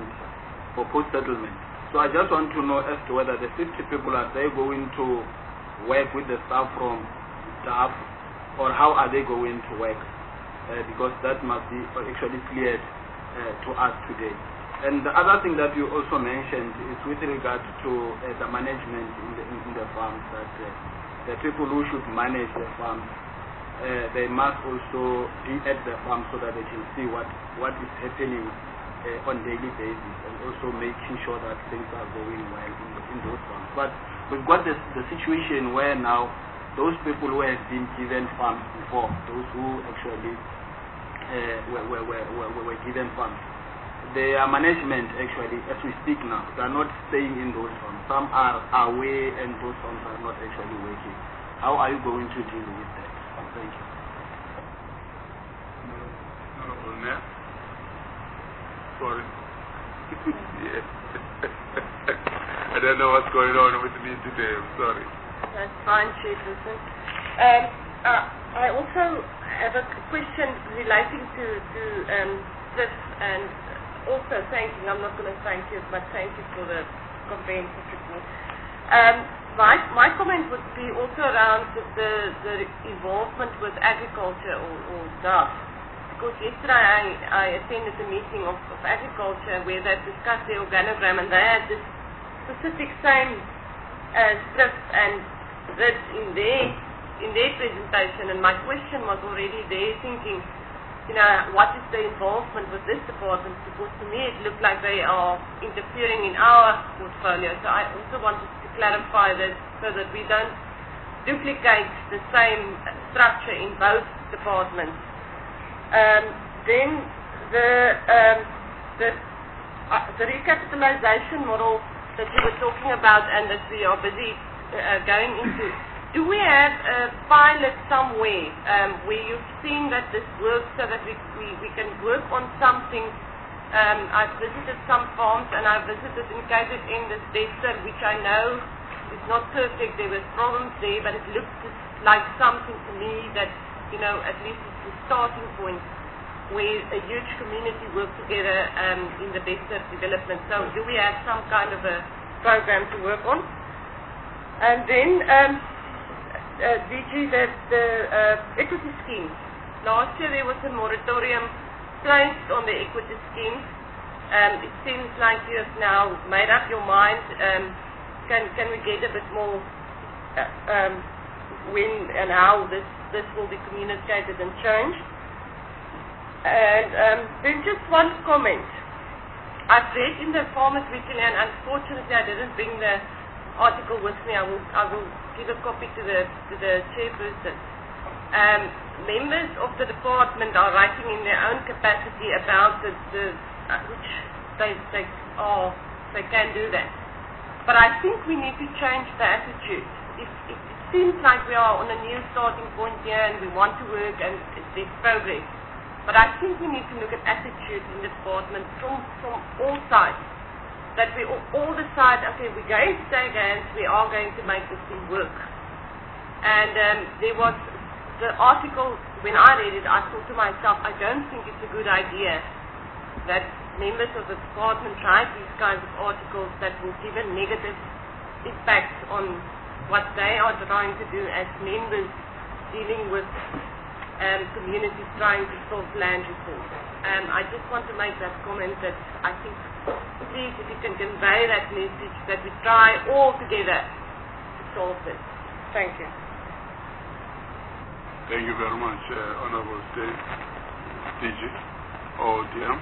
S2: So I just want to know as to whether the 50 people, are they going to work with the staff from DAF, or how are they going to work? Because that must be actually cleared to us today. And the other thing that you also mentioned is with regard to the management in the farms, that the people who should manage the farms, they must also be at the farm so that they can see what is happening on daily basis, and also making sure that things are going well in those farms. But we've got the situation where now those people who have been given farms before, those who actually were given farms, their management actually, as we speak now, they are not staying in those farms. Some are away and those farms are not actually working. How are you going to deal with that? Thank you.
S1: Sorry. Yes. I don't know what's going on with me today. I'm sorry.
S5: That's fine, Chairperson. I also have a question relating to this, and also thanking, I'm not going to thank you, but thank you for the comprehensive report. My comment would be also around the involvement with agriculture or DAF. Because yesterday I attended a meeting of agriculture where they discussed the organogram, and they had this specific same script and that in their presentation. And my question was already there, thinking, what is the involvement with this department? Because to me it looked like they are interfering in our portfolio. So I also wanted to clarify this so that we don't duplicate the same structure in both departments. Then the recapitalization model that you were talking about and that we are busy going into, do we have a pilot somewhere where you've seen that this works so that we can work on something? I've visited some farms, and I've visited in KZN this Dexter, which I know is not perfect. There were problems there, but it looked like something to me that, at least it's the starting point where a huge community work together in the Dexter development. So do we have some kind of a program to work on? And then DG, the equity schemes. Last year there was a moratorium placed on the equity schemes. It seems like you have now made up your mind. Can we get a bit more when and how this will be communicated and changed? And then just one comment. I've read in the Farmers Weekly, and unfortunately I didn't bring the article with me. I will give a copy to the chairperson. Members of the department are writing in their own capacity about which they can do that. But I think we need to change the attitude. It seems like we are on a new starting point here, and we want to work, and there's progress. But I think we need to look at attitude in the department from all sides. That we all decide, okay, we're going to take hands, we are going to make this thing work. And there was the article, when I read it, I thought to myself, I don't think it's a good idea that members of the department write these kinds of articles that will give a negative impact on what they are trying to do as members dealing with communities trying to solve land reform. I just want to make that comment that I think, please, if you can convey that message, that we try all together to solve this. Thank you.
S1: Thank you very much, Honorable State DG or DM.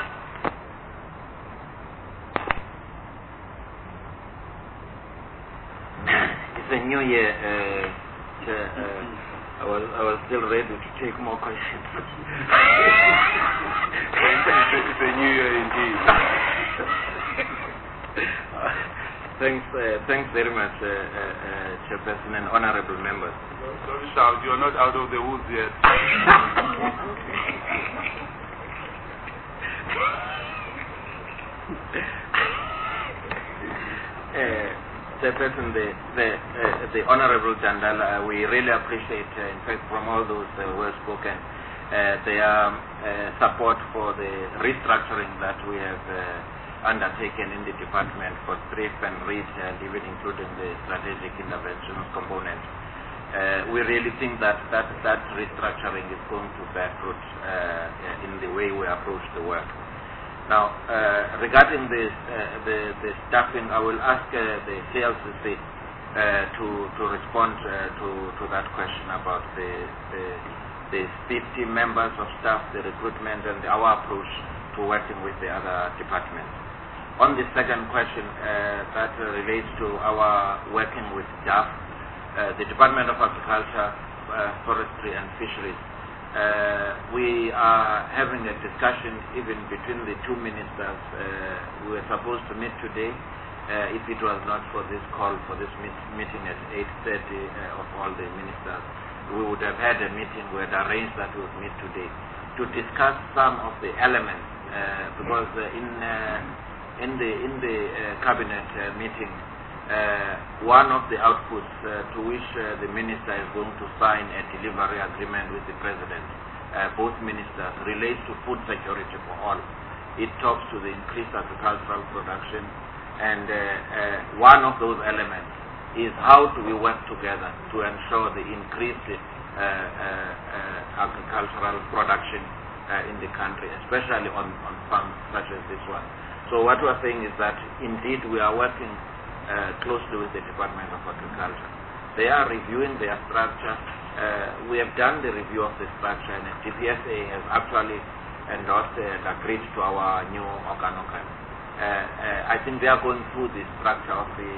S3: It's a new year. I was still ready to take more questions.
S1: It's a new year indeed.
S3: Thanks very much, Chairperson and honorable members.
S1: Don't shout, you're not out of the woods yet.
S3: Chairperson, the Honorable Jandala, we really appreciate, in fact, from all those words spoken, their support for the restructuring that we have undertaken in the department for strip and retail, even including the strategic interventions component. We really think that restructuring is going to bear fruit in the way we approach the work. Now, regarding the staffing, I will ask the CLCC to respond to that question about the 50 members of staff, the recruitment, and our approach working with the other departments. On the second question that relates to our working with DAF, the Department of Agriculture, Forestry and Fisheries, we are having a discussion even between the two ministers. We were supposed to meet today. If it was not for this call, for this meeting at 8:30 of all the ministers, we would have had a meeting. We had arranged that we would meet today to discuss some of the elements, because in the cabinet meeting, one of the outputs to which the minister is going to sign a delivery agreement with the president, both ministers, relates to food security for all. It talks to the increased agricultural production, and one of those elements is how do we work together to ensure the increased agricultural production in the country, especially on farms such as this one. So what we are saying is that indeed we are working closely with the Department of Agriculture. They are reviewing their structure. We have done the review of the structure, and the DPSA has actually endorsed and agreed to our new organogram. I think they are going through the structure of the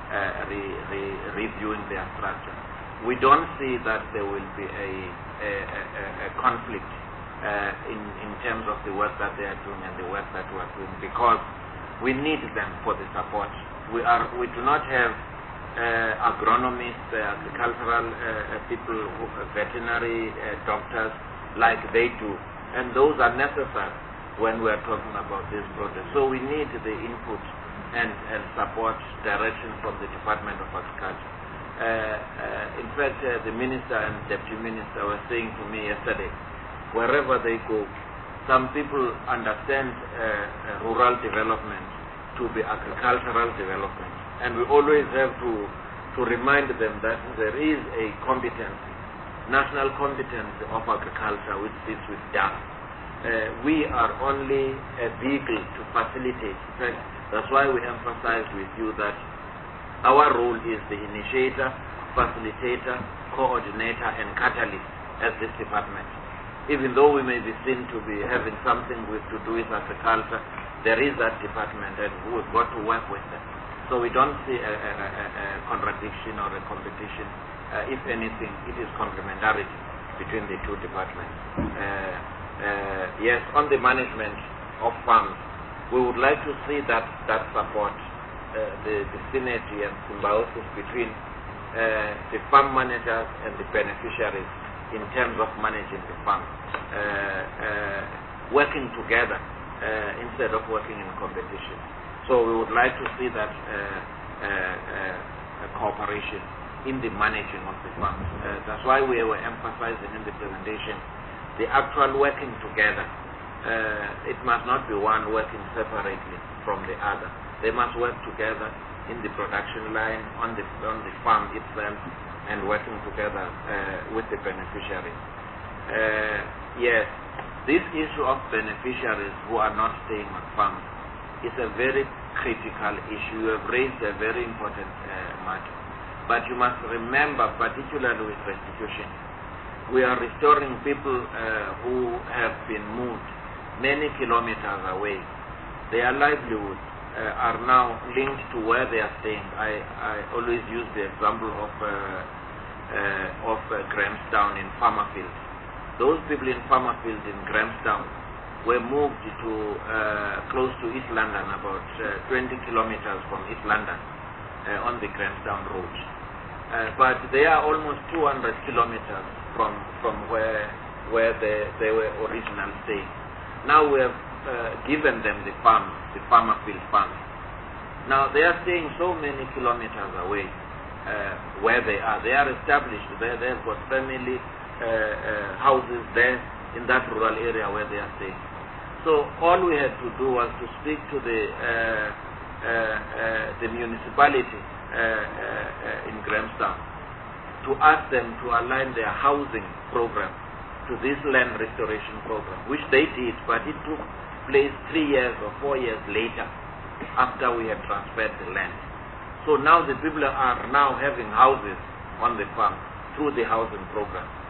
S3: reviewing their structure. We don't see that there will be a conflict in terms of the work that they are doing and the work that we are doing, because we need them for the support. We do not have agronomists, agricultural people, veterinary doctors like they do, and those are necessary when we are talking about this project. So we need the input and support direction from the Department of Agriculture. In fact, the minister and deputy minister were saying to me yesterday, wherever they go, some people understand rural development to be agricultural development, and we always have to remind them that there is a competence, national competence of agriculture, which sits with DAF. We are only a vehicle to facilitate. In fact, that's why we emphasize with you that our role is the initiator, facilitator, coordinator, and catalyst as this department. Even though we may be seen to be having something to do with agriculture, there is that department, and we've got to work with them. So we don't see a contradiction or a competition. If anything, it is complementarity between the two departments. Yes, on the management of farms, we would like to see that support, the synergy and symbiosis between the farm managers and the beneficiaries in terms of managing the farm, working together instead of working in competition. So we would like to see that cooperation in the managing of the farms. That's why we were emphasizing in the presentation the actual working together. It must not be one working separately from the other. They must work together in the production line, on the farm itself, and working together with the beneficiaries. Yes, this issue of beneficiaries who are not staying on farms is a very critical issue. You have raised a very important matter. But you must remember, particularly with restitution, we are restoring people who have been moved many kilometers away. Their livelihoods are now linked to where they are staying. I always use the example of Grahamstown in Farmerfield. Those people in Farmerfield in Grahamstown were moved to close to East London, about 20 kilometers from East London on the Grahamstown road. But they are almost 200 kilometers from where they were originally staying. Now we have given them the farms, the Farmerfield farms. Now they are staying so many kilometers away where they are. They are established there. They've got family houses there in that rural area where they are staying. So all we had to do was to speak to the municipality in Grahamstown to ask them to align their housing program to this land restoration program, which they did, but it took place 3 years or 4 years later after we had transferred the land. So now the people are now having houses on the farm through the housing program.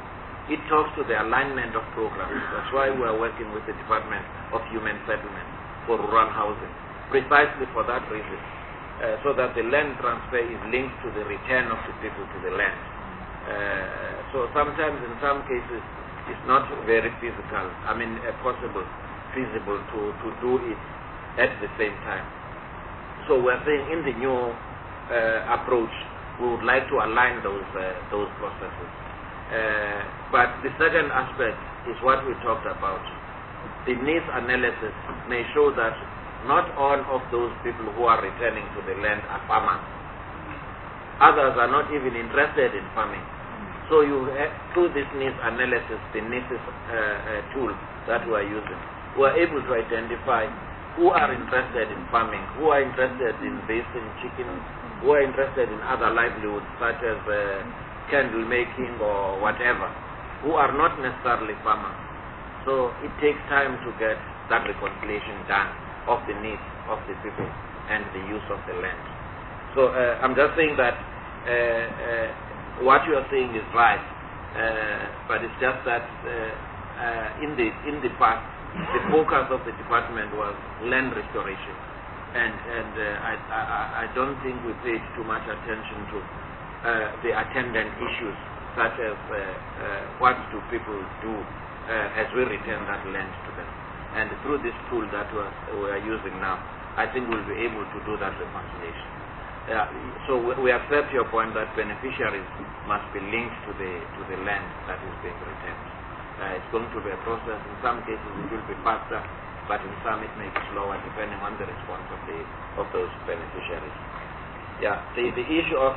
S3: it talks to the alignment of programs. That's why we are working with the Department of Human Settlement for rural housing, precisely for that reason, so that the land transfer is linked to the return of the people to the land. So sometimes, in some cases, it's not very feasible to do it at the same time. So we're saying in the new approach, we would like to align those processes. But the second aspect is what we talked about. The needs analysis may show that not all of those people who are returning to the land are farmers. Others are not even interested in farming. So through this needs analysis, the needs tool that we are using, we are able to identify who are interested in farming, who are interested in raising chicken, who are interested in other livelihoods such as candle making or whatever, who are not necessarily farmers. So it takes time to get that reconciliation done of the needs of the people and the use of the land. So I'm just saying that what you are saying is right, but it's just that in the past, the focus of the department was land restoration, and I don't think we paid too much attention to the attendant issues such as what do people do as we return that land to them. And through this tool that we are using now, I think we'll be able to do that reconciliation. So we accept your point that beneficiaries must be linked to the land that is being returned. It's going to be a process. In some cases it will be faster, but in some it may be slower depending on the response of those beneficiaries. Yeah, the issue of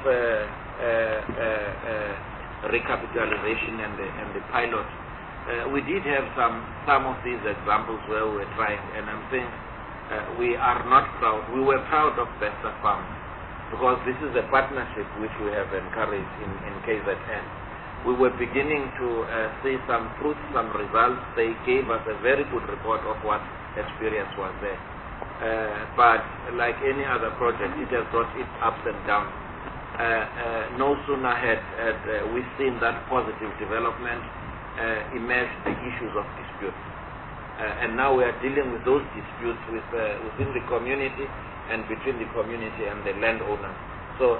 S3: recapitalization and the pilot, we did have some of these examples where we were trying, and I'm saying we are not proud. We were proud of Besta Farm because this is a partnership which we have encouraged in KZN. We were beginning to see some fruits, some results. They gave us a very good report of what experience was there. But like any other project, it has got its ups and downs. No sooner had we seen that positive development emerge the issues of disputes. And now we are dealing with those disputes within the community and between the community and the landowner. So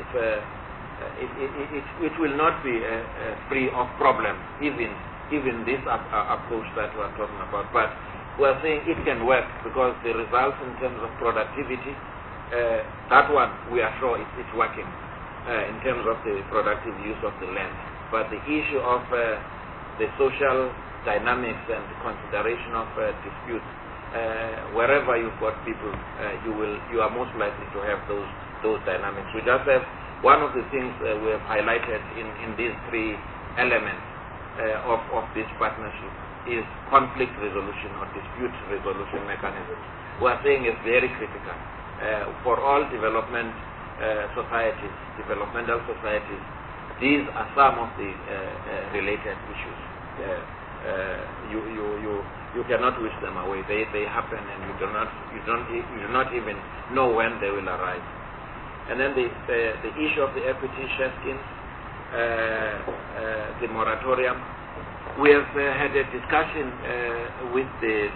S3: it will not be free of problems, even this approach that we are talking about. But we are saying it can work because the results in terms of productivity, that one we are sure it's working in terms of the productive use of the land. But the issue of the social dynamics and the consideration of disputes, wherever you've got people, you are most likely to have those dynamics. We just have one of the things we have highlighted in these three elements of this partnership is conflict resolution or dispute resolution mechanisms. We are saying it's very critical for all developmental societies. These are some of the related issues. You cannot wish them away. They happen, and you do not even know when they will arise. And then the issue of the equity share schemes, the moratorium. We have had a discussion with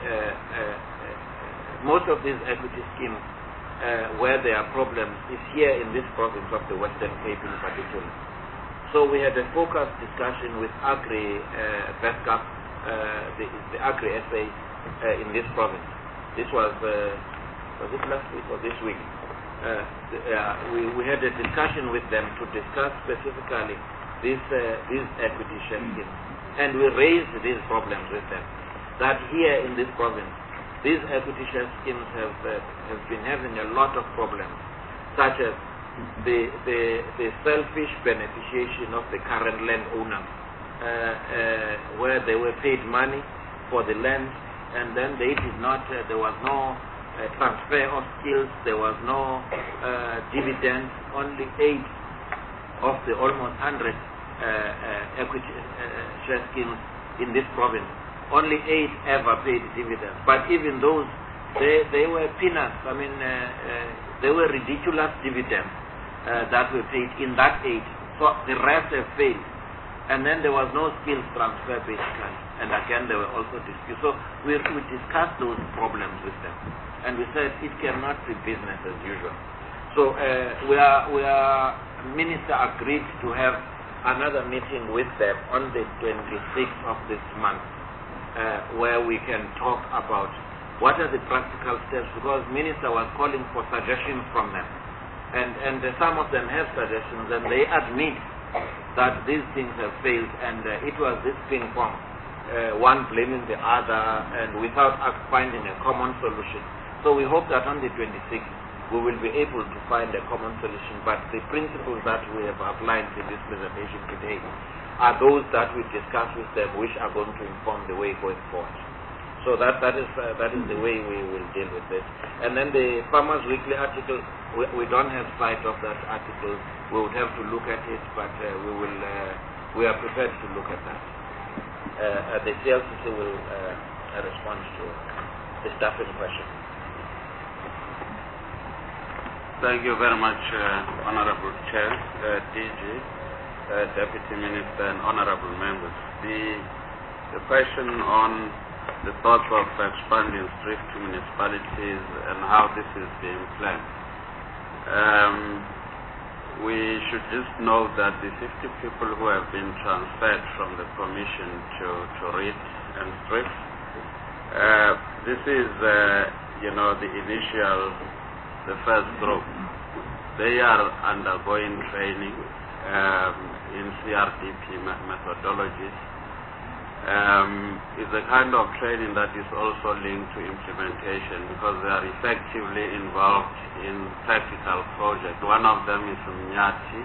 S3: most of these equity schemes where there are problems is here in this province of the Western Cape in particular. So we had a focused discussion with BESCAP, the Agri-SA in this province. This was it last week or this week? We had a discussion with them to discuss specifically these equity share schemes, and we raised these problems with them. That here in this province, these equity share schemes have been having a lot of problems, such as the selfish beneficiation of the current landowners, where they were paid money for the land, and then they did not. There was no transfer of skills, there was no dividends. Only 8 of the almost 100 equity share schemes in this province, only 8 ever paid dividends. But even those, they were peanuts. I mean, they were ridiculous dividends that were paid in that 8. So the rest have failed. And then there was no skills transfer basically. And again, there were also disputes. So we discussed those problems with them. And we said it cannot be business as usual. So Minister agreed to have another meeting with them on the 26th of this month, where we can talk about what are the practical steps, because Minister was calling for suggestions from them. And some of them have suggestions, and they admit that these things have failed, and it was this ping pong, one blaming the other, and without us finding a common solution. So we hope that on the 26th, we will be able to find a common solution, but the principles that we have outlined in this presentation today are those that we discuss with them, which are going to inform the way going forward. So that is the way we will deal with this. And then the Farmers Weekly article, we don't have sight of that article. We would have to look at it, but we are prepared to look at that. The CLCC will respond to the staffing question.
S6: Thank you very much, Honorable Chair, DG, Deputy Minister, and Honorable Members. The question on the thoughts of expanding STRIF to municipalities and how this is being planned. We should just note that the 50 people who have been transferred from the Commission to REIT and STRIF, this is, the first group. They are undergoing training in CRDP methodologies. It's a kind of training that is also linked to implementation, because they are effectively involved in practical projects. One of them is Mnyati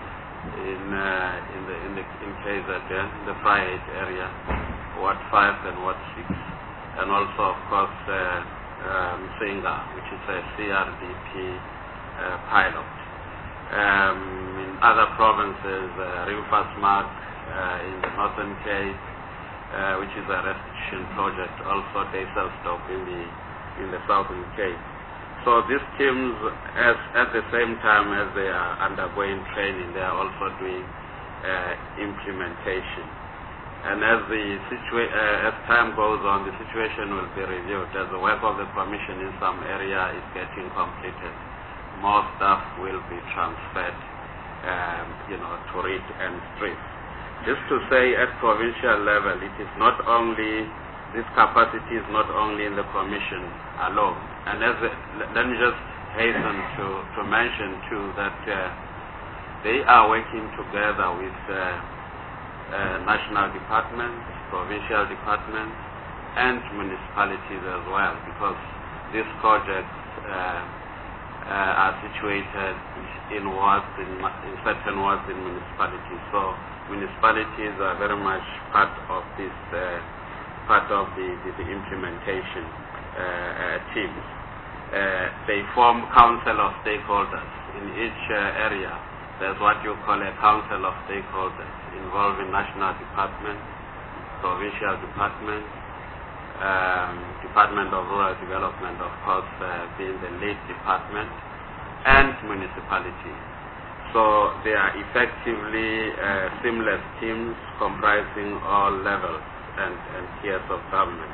S6: in KZN, the Freiheit area, Ward 5 and Ward 6, and also, of course, Singa, which is a CRDP pilot. In other provinces, Rimfasmark in the Northern Cape, which is a restitution project, also Dieselstop in the Southern Cape. So these teams, at the same time as they are undergoing training, they are also doing implementation. And as time goes on, the situation will be reviewed. As the work of the Commission in some area is getting completed, more staff will be transferred, to REIT and STRIF. Just to say, at provincial level, it is not only, this capacity is not only in the Commission alone. And let me just hasten to mention too that they are working together with national departments, provincial departments, and municipalities as well, because these projects are situated in certain wards in municipalities. So municipalities are very much part of this, part of the implementation teams. They form council of stakeholders. In each area, there's what you call a council of stakeholders, involving national departments, provincial departments, Department of Rural Development, of course, being the lead department, and municipalities. So they are effectively seamless teams comprising all levels and tiers of government.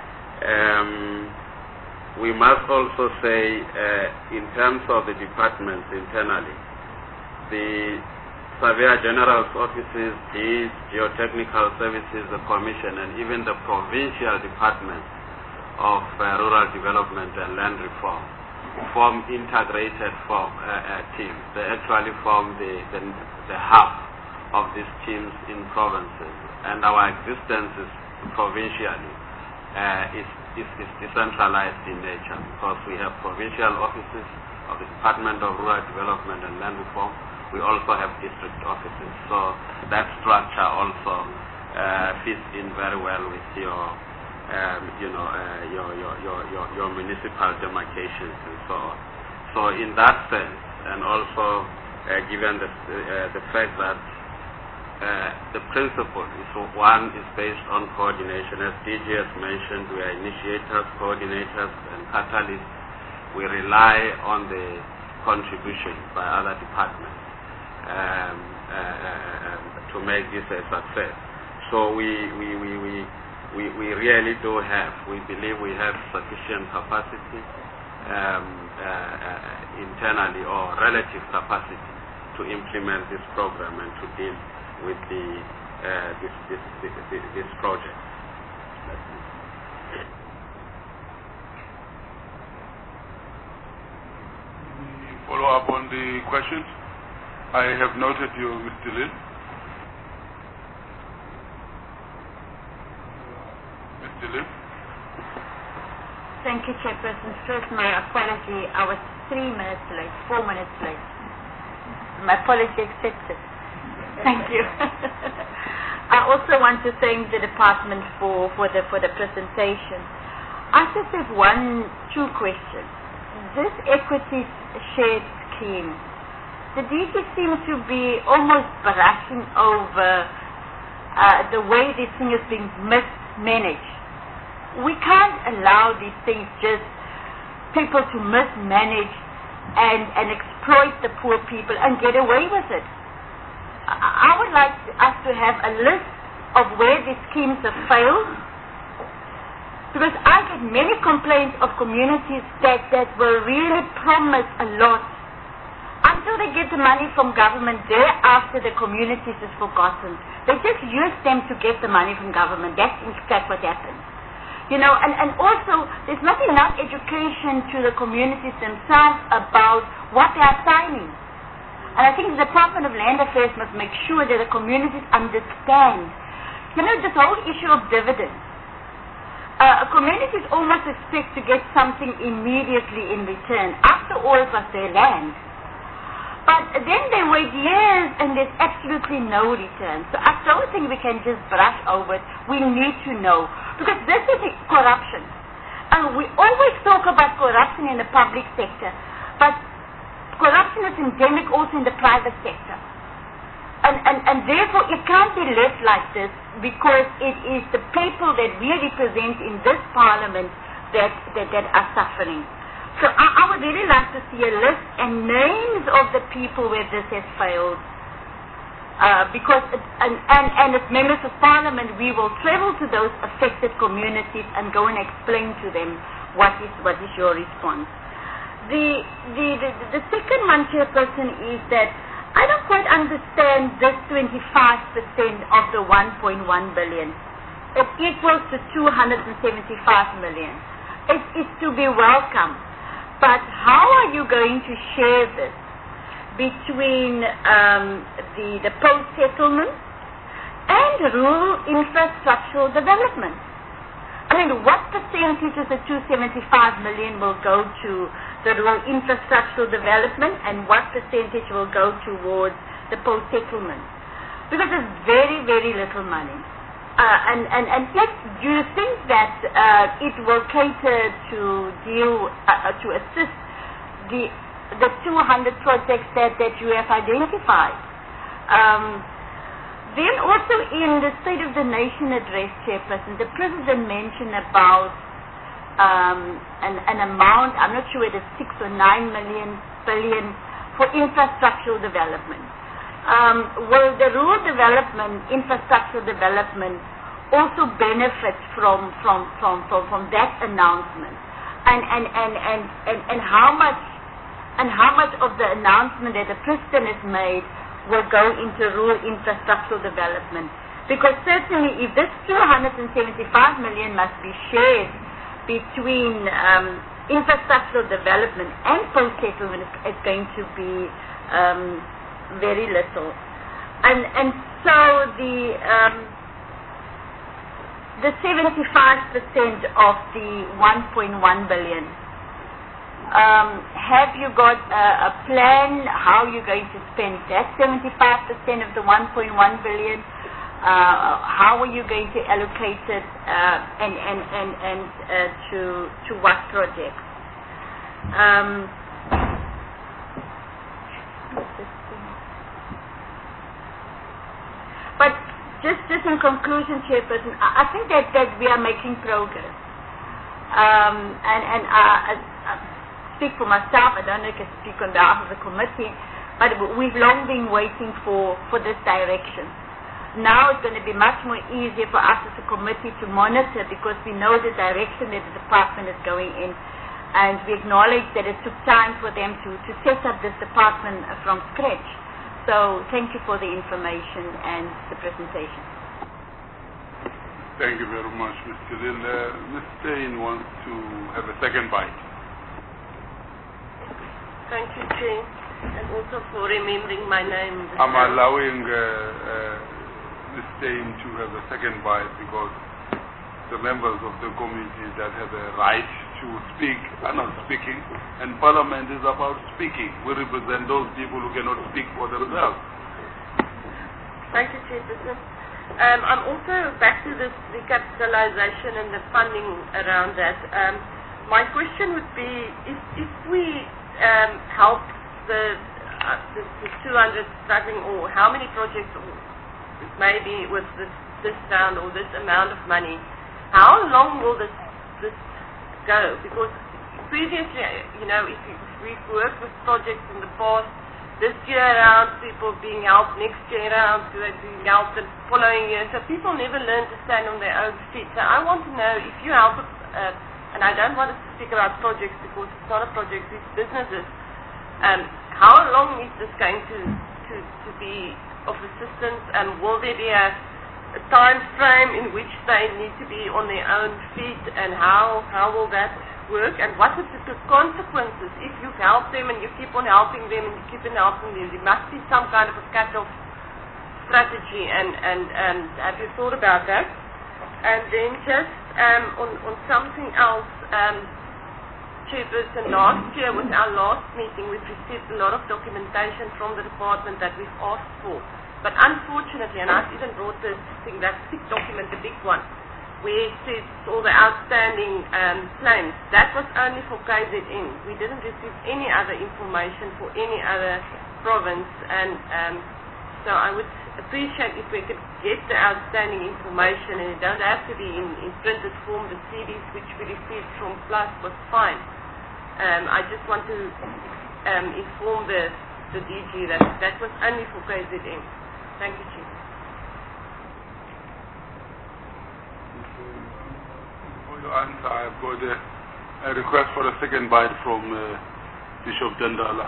S6: We must also say, in terms of the departments internally, the Surveyor General's offices, these geotechnical services, the Commission, and even the provincial department of rural development and land reform form integrated teams. They actually form the hub of these teams in provinces, and our existence is provincially is decentralized in nature, because we have provincial offices of the Department of Rural Development and Land Reform. We also have district offices, so that structure also fits in very well with your municipal demarcations and so on. So in that sense, and also given the fact that the principle is based on coordination, as DG has mentioned, we are initiators, coordinators, and catalysts. We rely on the contribution by other departments. make this a success. So we really do have, we believe we have sufficient capacity internally, or relative capacity, to implement this program and to deal with this project.
S1: Follow up on the questions. I have noted you, Mr. Lin. Mr. Lin.
S7: Thank you, Chairperson. First, my apology. I was 4 minutes late. My apology accepted. Thank you. I also want to thank the department for the presentation. I just have 2 questions. This equity shared scheme, the DG seems to be almost brushing over the way this thing is being mismanaged. We can't allow these things, just people to mismanage and exploit the poor people and get away with it. I would like us to have a list of where these schemes have failed, because I get many complaints of communities that will really promise a lot until they get the money from government. Thereafter, the communities is forgotten. They just use them to get the money from government. That's in fact what happens. You know, and also there's not enough education to the communities themselves about what they are signing. And I think the Department of Land Affairs must make sure that the communities understand. You know, this whole issue of dividends. Communities almost expect to get something immediately in return. After all, it was their land. But then they wait years and there's absolutely no return. So I don't think we can just brush over it. We need to know. Because this is corruption. And we always talk about corruption in the public sector. But corruption is endemic also in the private sector. And therefore it can't be left like this, because it is the people that we represent in this parliament that are suffering. So I would really like to see a list and names of the people where this has failed. Because as members of parliament, we will travel to those affected communities and go and explain to them what is your response. The second one, Chairperson, is that I don't quite understand this 25% of the 1.1 billion. It equals to 275 million. It's to be welcome. But how are you going to share this between the post-settlement and rural infrastructural development? I mean, what percentage of the 275 million will go to the rural infrastructural development, and what percentage will go towards the post-settlement? Because it's very, very little money. And yet, do you think that it will cater to deal, to assist the 200 projects that you have identified? Then also in the State of the Nation address, Chairperson, the President mentioned about an amount, I'm not sure whether it's 6 or 9 billion for infrastructural development. Will the rural development, infrastructural development, also benefit from that announcement? And how much of the announcement that the President has made will go into rural infrastructural development? Because certainly, if this 275 million must be shared between infrastructural development and post-settlement, is going to be very little. And so the 75% of the 1.1 billion, have you got a plan how you're going to spend that 75% of the 1.1 billion? How are you going to allocate it, and to what projects? But just in conclusion, Chairperson, I think that we are making progress. And I speak for myself. I don't know if I can speak on behalf of the committee, but we've long been waiting for this direction. now it's going to be much more easier for us as a committee to monitor, because we know the direction that the department is going in, and we acknowledge that it took time for them to set up this department from scratch. So thank you for the information and the presentation.
S1: Thank you very much, Mr. Lil. Ms. Stein wants to have a second bite.
S5: Thank you, Chair, and also for remembering my name.
S1: I'm allowing Ms. Stein to have a second bite because the members of the committee that have a right to speak are not speaking, and Parliament is about speaking. We represent those people who cannot speak for themselves.
S5: Thank you, Chairperson. I'm also back to this recapitalization and the funding around that. My question would be, if we help the 200 struggling, or how many projects, maybe with this round or this amount of money, how long will this go? Because previously, if we've worked with projects in the past, this year around people being helped, next year around being helped, the following year, so people never learn to stand on their own feet. So I want to know if you help, and I don't want to speak about projects because it's not a project, it's businesses. How long is this going to be of assistance, and will there be a time frame in which they need to be on their own feet, and how will that work, and what is the consequences if you've helped them and you keep on helping them and you keep on helping them? There must be some kind of a cut-off strategy, and have you thought about that? And then just on something else, Chairperson, last year with our last meeting we've received a lot of documentation from the department that we've asked for. But unfortunately, and I've even brought this thing, that thick document, the big one, where it says all the outstanding claims, that was only for KZN. We didn't receive any other information for any other province, and so I would appreciate if we could get the outstanding information, and it don't have to be in printed form. The CDs which we received from Plus was fine. I just want to inform the DG that was only for KZN. Thank you, Chief.
S1: For your answer, I've got a request for a second bite from Bishop Dendala.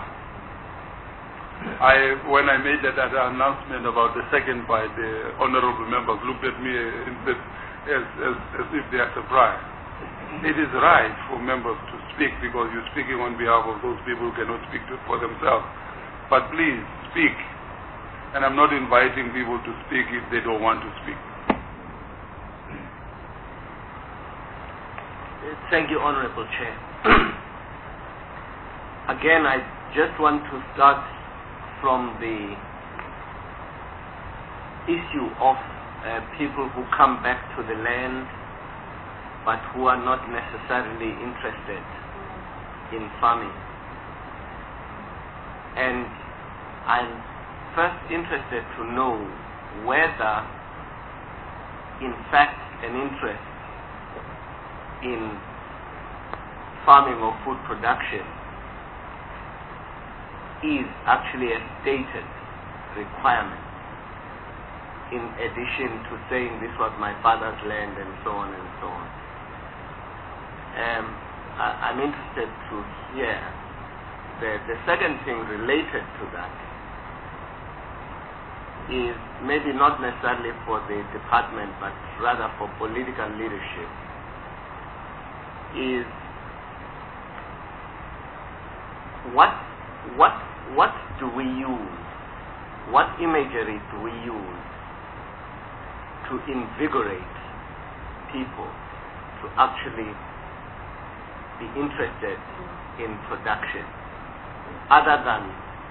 S1: When I made that announcement about the second bite, the honorable members looked at me as if they are surprised. It is right for members to speak because you're speaking on behalf of those people who cannot speak for themselves. But please, speak. And I'm not inviting people to speak if they don't want to speak.
S4: Thank you, Honorable Chair. Again, I just want to start from the issue of people who come back to the land but who are not necessarily interested in farming. And I'm first interested to know whether, in fact, an interest in farming or food production is actually a stated requirement, in addition to saying this was my father's land and so on and so on. I'm interested to hear the second thing related to that is maybe not necessarily for the department but rather for political leadership, is what do we use, what imagery do we use to invigorate people to actually be interested in production, other than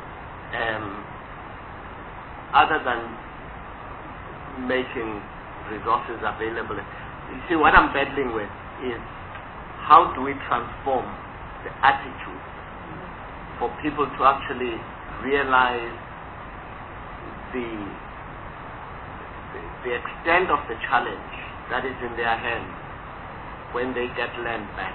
S4: making resources available. You see, what I'm battling with is how do we transform the attitude for people to actually realize the extent of the challenge that is in their hands when they get land back.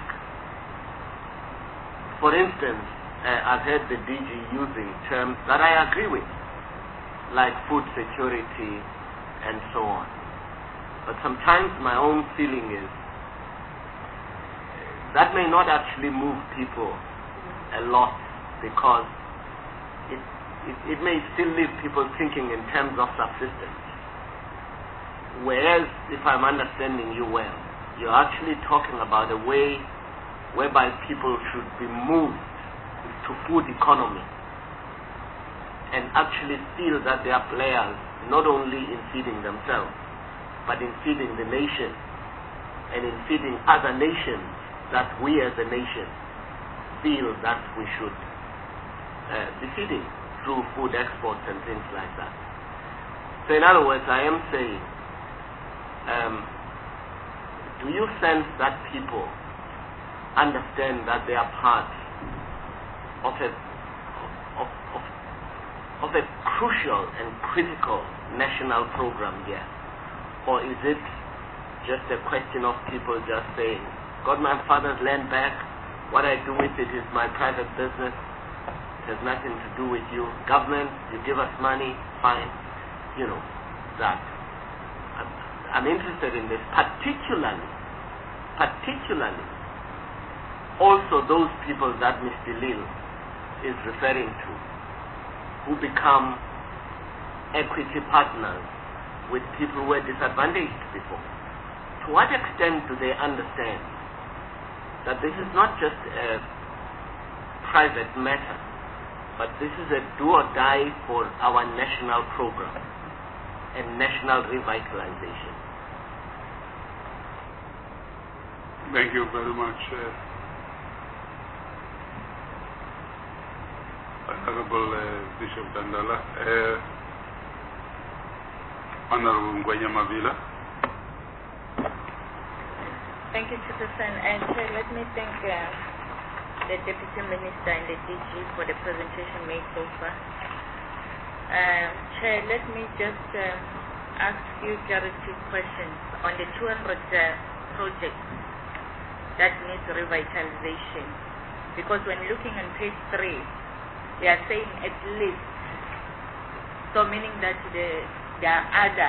S4: For instance, I've heard the DG using terms that I agree with, like food security, and so on. But sometimes my own feeling is that may not actually move people a lot, because it may still leave people thinking in terms of subsistence. Whereas, if I'm understanding you well, you're actually talking about a way whereby people should be moved to food economy and actually feel that they are players not only in feeding themselves, but in feeding the nation and in feeding other nations that we as a nation feel that we should be feeding through food exports and things like that. So in other words, I am saying, do you sense that people understand that they are part of a crucial and critical national program here? Or is it just a question of people just saying, got my father's land back, what I do with it is my private business, it has nothing to do with you. Government, you give us money, fine, that. I'm interested in this, particularly also those people that Mr. Lil is referring to, who become equity partners with people who were disadvantaged before. To what extent do they understand that this is not just a private matter, but this is a do or die for our national program and national revitalization?
S1: Thank you very much, Honorable Bishop Dandala. Honorable Ngwenya Mavila.
S8: Thank you, Chairperson. And Chair, let me thank the Deputy Minister and the DG for the presentation made so far. Chair, let me just ask you clarity questions on the 200 projects that needs revitalization. Because when looking on page 3, they are saying at least, so meaning that there are other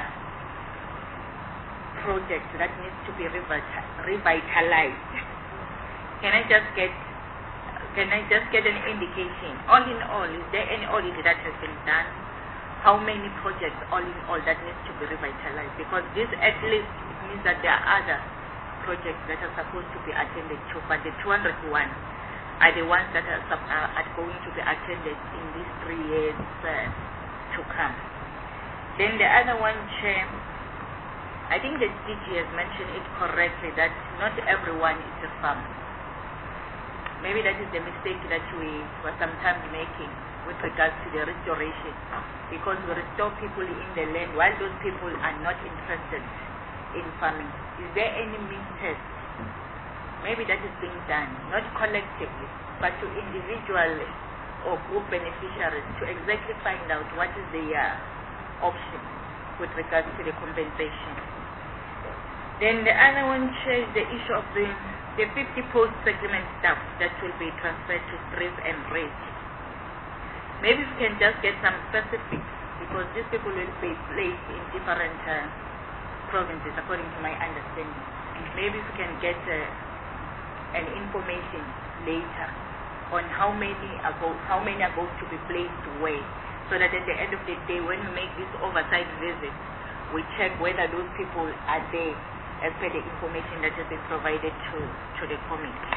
S8: projects that needs to be revitalized. Can I just get an indication? All in all, is there any audit that has been done? How many projects all in all that needs to be revitalized? Because this at least means that there are other projects that are supposed to be attended to, but the 201 are the ones that are going to be attended in these 3 years to come. Then the other one, Chair, I think the DG has mentioned it correctly that not everyone is a farmer. Maybe that is the mistake that we were sometimes making with regards to the restoration, because we restore people in the land while those people are not interested in farming. Is there any means test? Maybe that is being done, not collectively, but to individual or group beneficiaries to exactly find out what is the option with regards to the compensation. Then the other one, Chair, is the issue of the 50 post-settlement staff that will be transferred to Strip and Rate. Maybe we can just get some specifics, because these people will be placed in different provinces according to my understanding. Maybe we can get an information later on how many are going to be placed where, so that at the end of the day, when we make this oversight visit, we check whether those people are there as per the information that has been provided to the committee.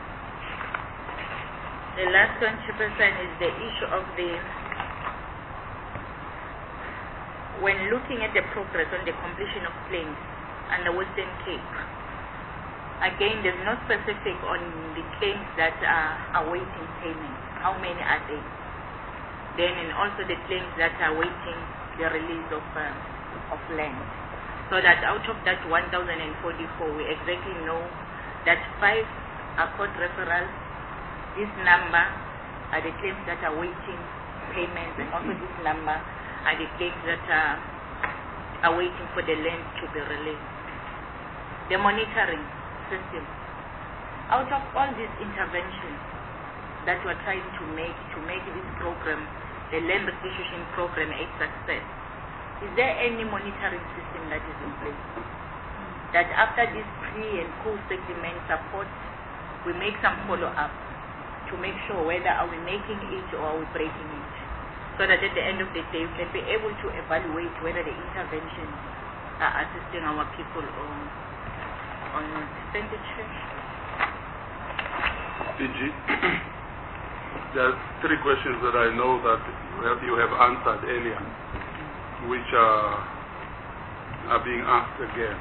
S8: The last one, Chairperson, is the issue of when looking at the progress on the completion of claims and the Western Cape. Again, there's no specific on the claims that are awaiting payment. How many are they? Then, and also the claims that are awaiting the release of land. So that out of that 1,044, we exactly know that 5 are court referrals. This number are the claims that are waiting payments, and also this number are the claims that are waiting for the land to be released. The monitoring system. Out of all these interventions that we're trying to make this program, the land restitution program, a success, is there any monitoring system that is in place? That after this pre- and post-settlement support, we make some follow-up to make sure whether are we making it or are we breaking it, so that at the end of the day we can be able to evaluate whether the interventions are assisting our people on expenditure.
S1: PG, there are three questions that I know that you have answered earlier, which are being asked again.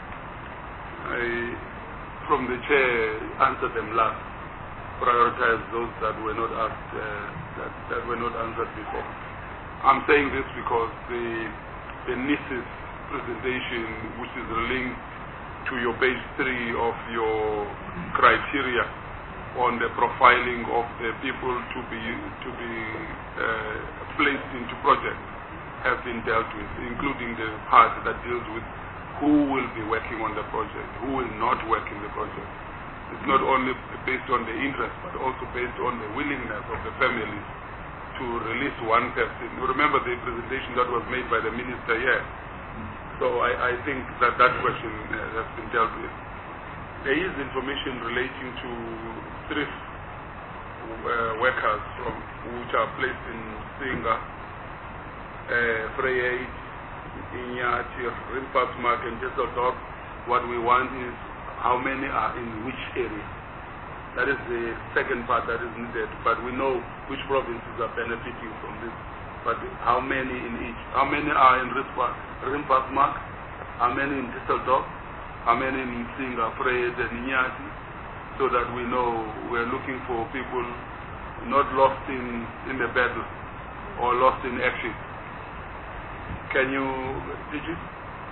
S1: I, from the chair, answered them last. Prioritize those that were not asked, that were not answered before. I'm saying this because the NISIS presentation, which is linked to your page 3 of your criteria on the profiling of the people to be placed into projects, have been dealt with, including the part that deals with who will be working on the project, who will not work in the project. It's not only based on the interest, but also based on the willingness of the families to release one person. You remember the presentation that was made by the minister here. So I think that question has been dealt with. There is information relating to thrift workers which are placed in Singa, Freyheit, Inyati, Rimpasmark, and Jesseldorp. What we want is how many are in which area. That is the second part that is needed. But we know which provinces are benefiting from this. But how many in each? How many are in Rimpasmark? How many in Jesseldorp? How many in Singa, Freyheit, and Inyati? So that we know we're looking for people not lost in the battle or lost in action. Can you, did you?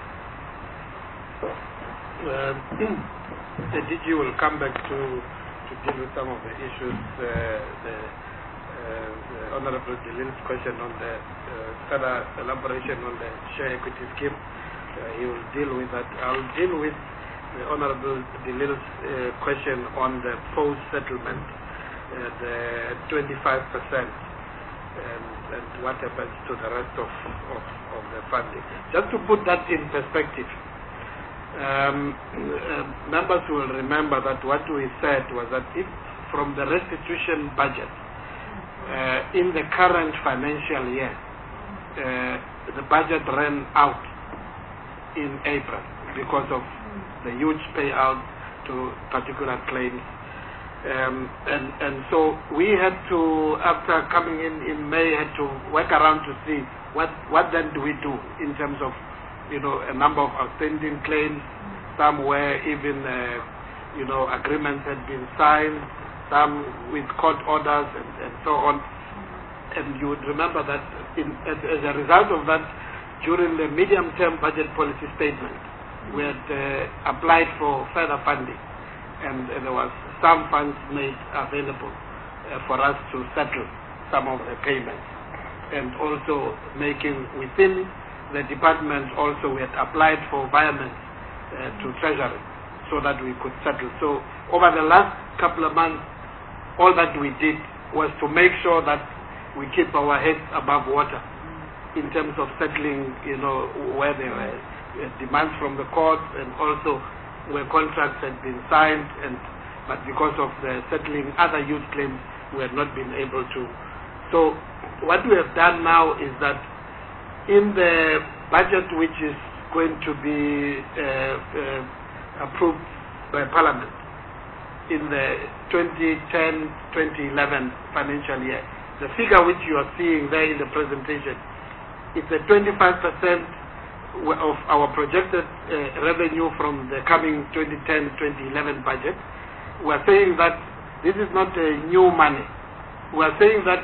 S2: The DG will come back to deal with some of the issues. The Honorable Delil's question on the further elaboration on the share equity scheme. He will deal with that. I'll deal with the Honorable Delil's question on the post-settlement, the 25%, and what happens to the rest of the funding. Just to put that in perspective, members will remember that what we said was that if from the restitution budget in the current financial year, the budget ran out in April because of the huge payout to particular claims. And so we had to, after coming in May, had to work around to see what then do we do in terms of, a number of outstanding claims. Some where even, agreements had been signed, some with court orders and so on. And you would remember that as a result of that, during the medium-term budget policy statement, we had applied for further funding, and there was some funds made available for us to settle some of the payments, and also making within the department also we had applied for environment to Treasury so that we could settle. So over the last couple of months, all that we did was to make sure that we keep our heads above water in terms of settling, where there were demands from the court and also where contracts had been signed, but because of the settling other youth claims, we have not been able to. So what we have done now is that in the budget which is going to be approved by Parliament in the 2010-2011 financial year, the figure which you are seeing there in the presentation, it's a 25% of our projected revenue from the coming 2010-2011 budget. We are saying that this is not new money. We are saying that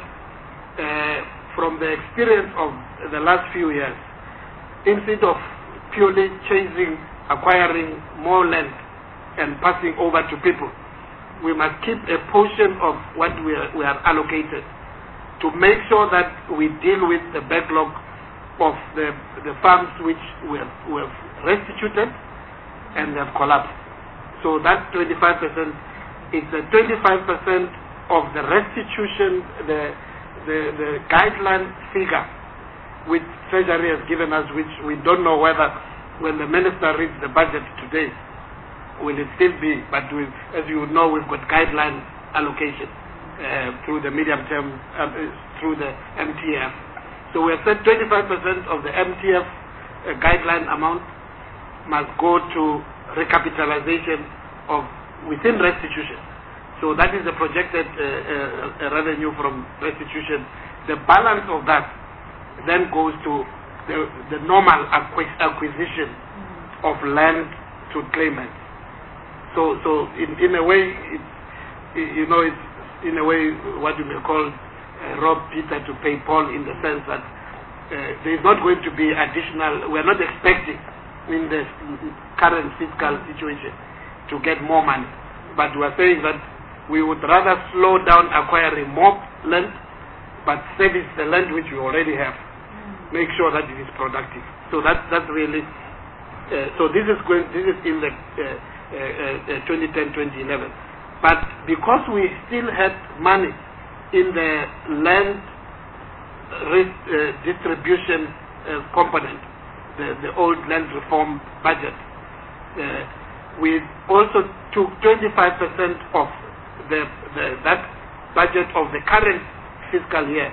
S2: from the experience of the last few years, instead of purely acquiring more land and passing over to people, we must keep a portion of what we are allocated to make sure that we deal with the backlog of the farms which we have restituted and have collapsed. So that 25% is the 25% of the restitution, the guideline figure which Treasury has given us, which we don't know whether when the Minister reads the budget today, will it still be, but as you know, we've got guideline allocation through the medium term, through the MTF. So we have said 25% of the MTF guideline amount must go to recapitalization of within restitution. So that is the projected revenue from restitution. The balance of that then goes to the normal acquisition of land to claimants. So in a way, it's in a way what you may call rob Peter to pay Paul, in the sense that there is not going to be additional. We are not expecting in the current fiscal situation to get more money, but we are saying that we would rather slow down acquiring more land, but service the land which we already have, make sure that it is productive. So that's really. So this is in the 2010-2011, but because we still had money in the land distribution component, the old land reform budget, we also took 25% of that budget of the current fiscal year,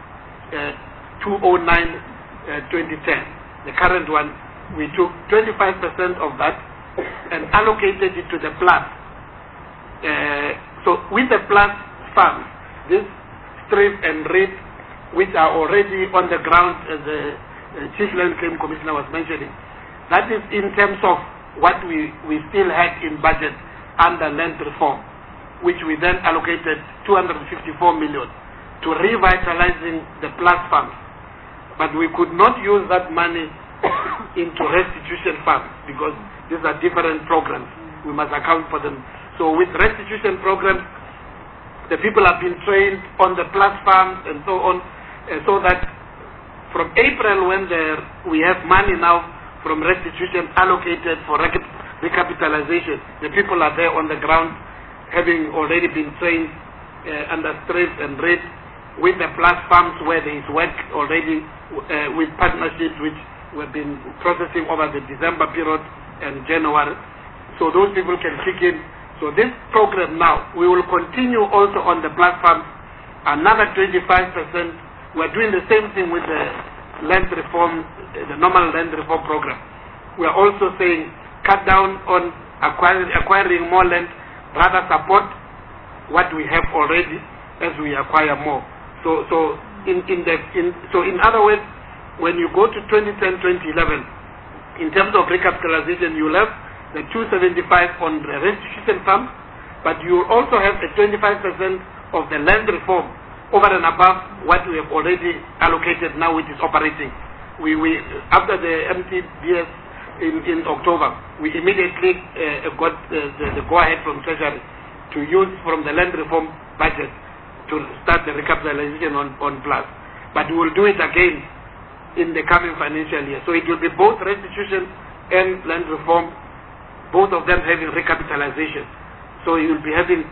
S2: 2009-2010. The current one, we took 25% of that and allocated it to the plus. So with the plus funds, this strip and rate, which are already on the ground, as the Chief Land Claim Commissioner was mentioning, that is in terms of what we still had in budget under land reform, which we then allocated 254 million to revitalizing the plus funds. But we could not use that money into restitution funds because these are different programs. We must account for them. So with restitution programs, the people have been trained on the plus funds and so on, so that from April, when we have money now from restitution allocated for recapitalization, the people are there on the ground, having already been trained under stress and rate with the plus funds, where there is work already with partnerships which we've been processing over the December period and January. So those people can kick in. So this program now, we will continue also on the platform, another 25%. We're doing the same thing with the land reform, the normal land reform program. We're also saying cut down on acquiring more land, rather support what we have already as we acquire more. So in other words, when you go to 2010-2011, in terms of recapitalization, you'll have the 275 on the restitution fund, but you also have a 25% of the land reform over and above what we have already allocated now, which is operating. We after the MTBS in October, we immediately got the go-ahead from Treasury to use from the land reform budget to start the recapitalization on plus. But we will do it again in the coming financial year. So it will be both restitution and land reform, both of them having recapitalization. So you will be having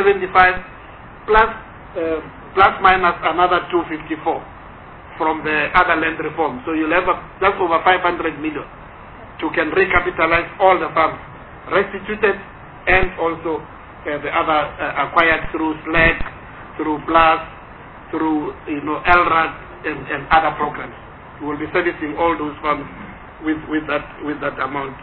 S2: 275 plus minus another 254 from the other land reform. So you'll have just over 500 million to can recapitalize all the farms restituted and also the other acquired through SLAG, through PLUS, through LRAD and other programs. We will be servicing all those farms with that amount,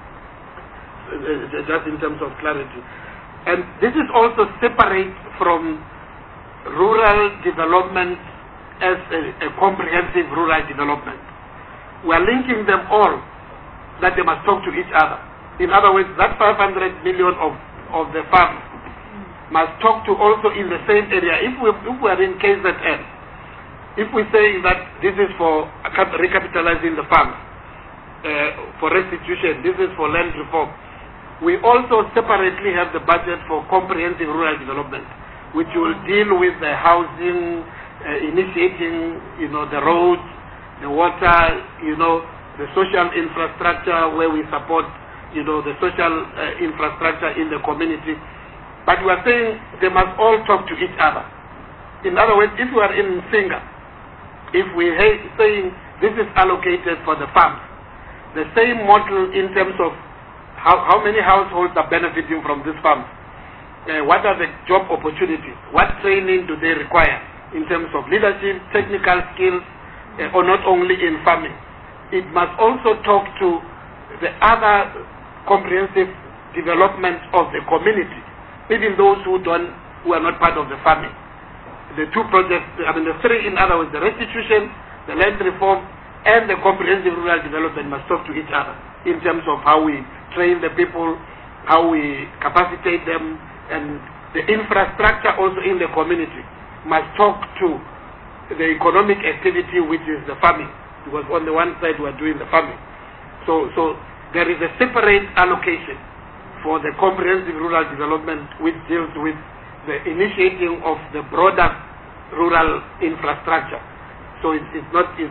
S2: just in terms of clarity. And this is also separate from rural development as a comprehensive rural development. We are linking them all, that they must talk to each other. In other words, that 500 million of the farms must talk to also in the same area. If we are in KZN, if we say that this is for recapitalizing the farms, for restitution, this is for land reform, we also separately have the budget for comprehensive rural development, which will deal with the housing, initiating, the roads, the water, the social infrastructure where we support, the social infrastructure in the community. But we are saying they must all talk to each other. In other words, if we are in Singa, if we are saying this is allocated for the farms. The same model in terms of how many households are benefiting from these farms. What are the job opportunities? What training do they require in terms of leadership, technical skills, or not only in farming? It must also talk to the other comprehensive development of the community, even those who are not part of the farming. The two projects, the three, in other words, the restitution, the land reform, and the comprehensive rural development must talk to each other in terms of how we train the people, how we capacitate them, and the infrastructure also in the community must talk to the economic activity, which is the farming, because on the one side we are doing the farming. So there is a separate allocation for the comprehensive rural development, which deals with the initiating of the broader rural infrastructure. So these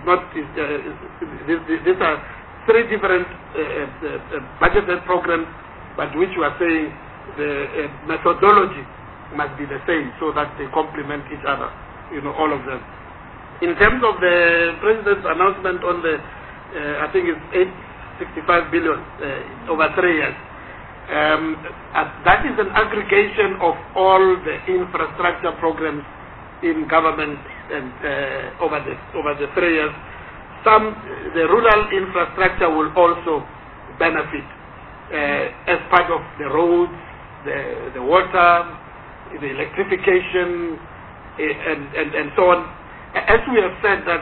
S2: are three different budgeted programs, but which we are saying the methodology must be the same so that they complement each other, all of them. In terms of the President's announcement on the, I think it's 865 billion over 3 years, that is an aggregation of all the infrastructure programs in government and over the 3 years. The rural infrastructure will also benefit as part of the roads, the water, the electrification, and so on. As we have said, that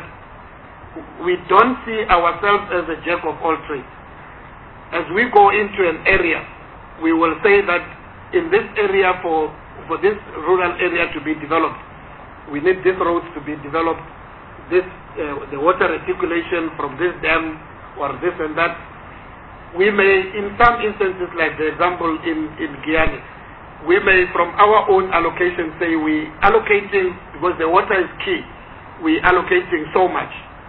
S2: we don't see ourselves as a jack of all trades. As we go into an area, we will say that in this area, for this rural area to be developed, we need these roads to be developed, the water reticulation from this dam or this and that. We may, in some instances, like the example in Guyana, we may from our own allocation say we allocating, because the water is key, we allocating so much.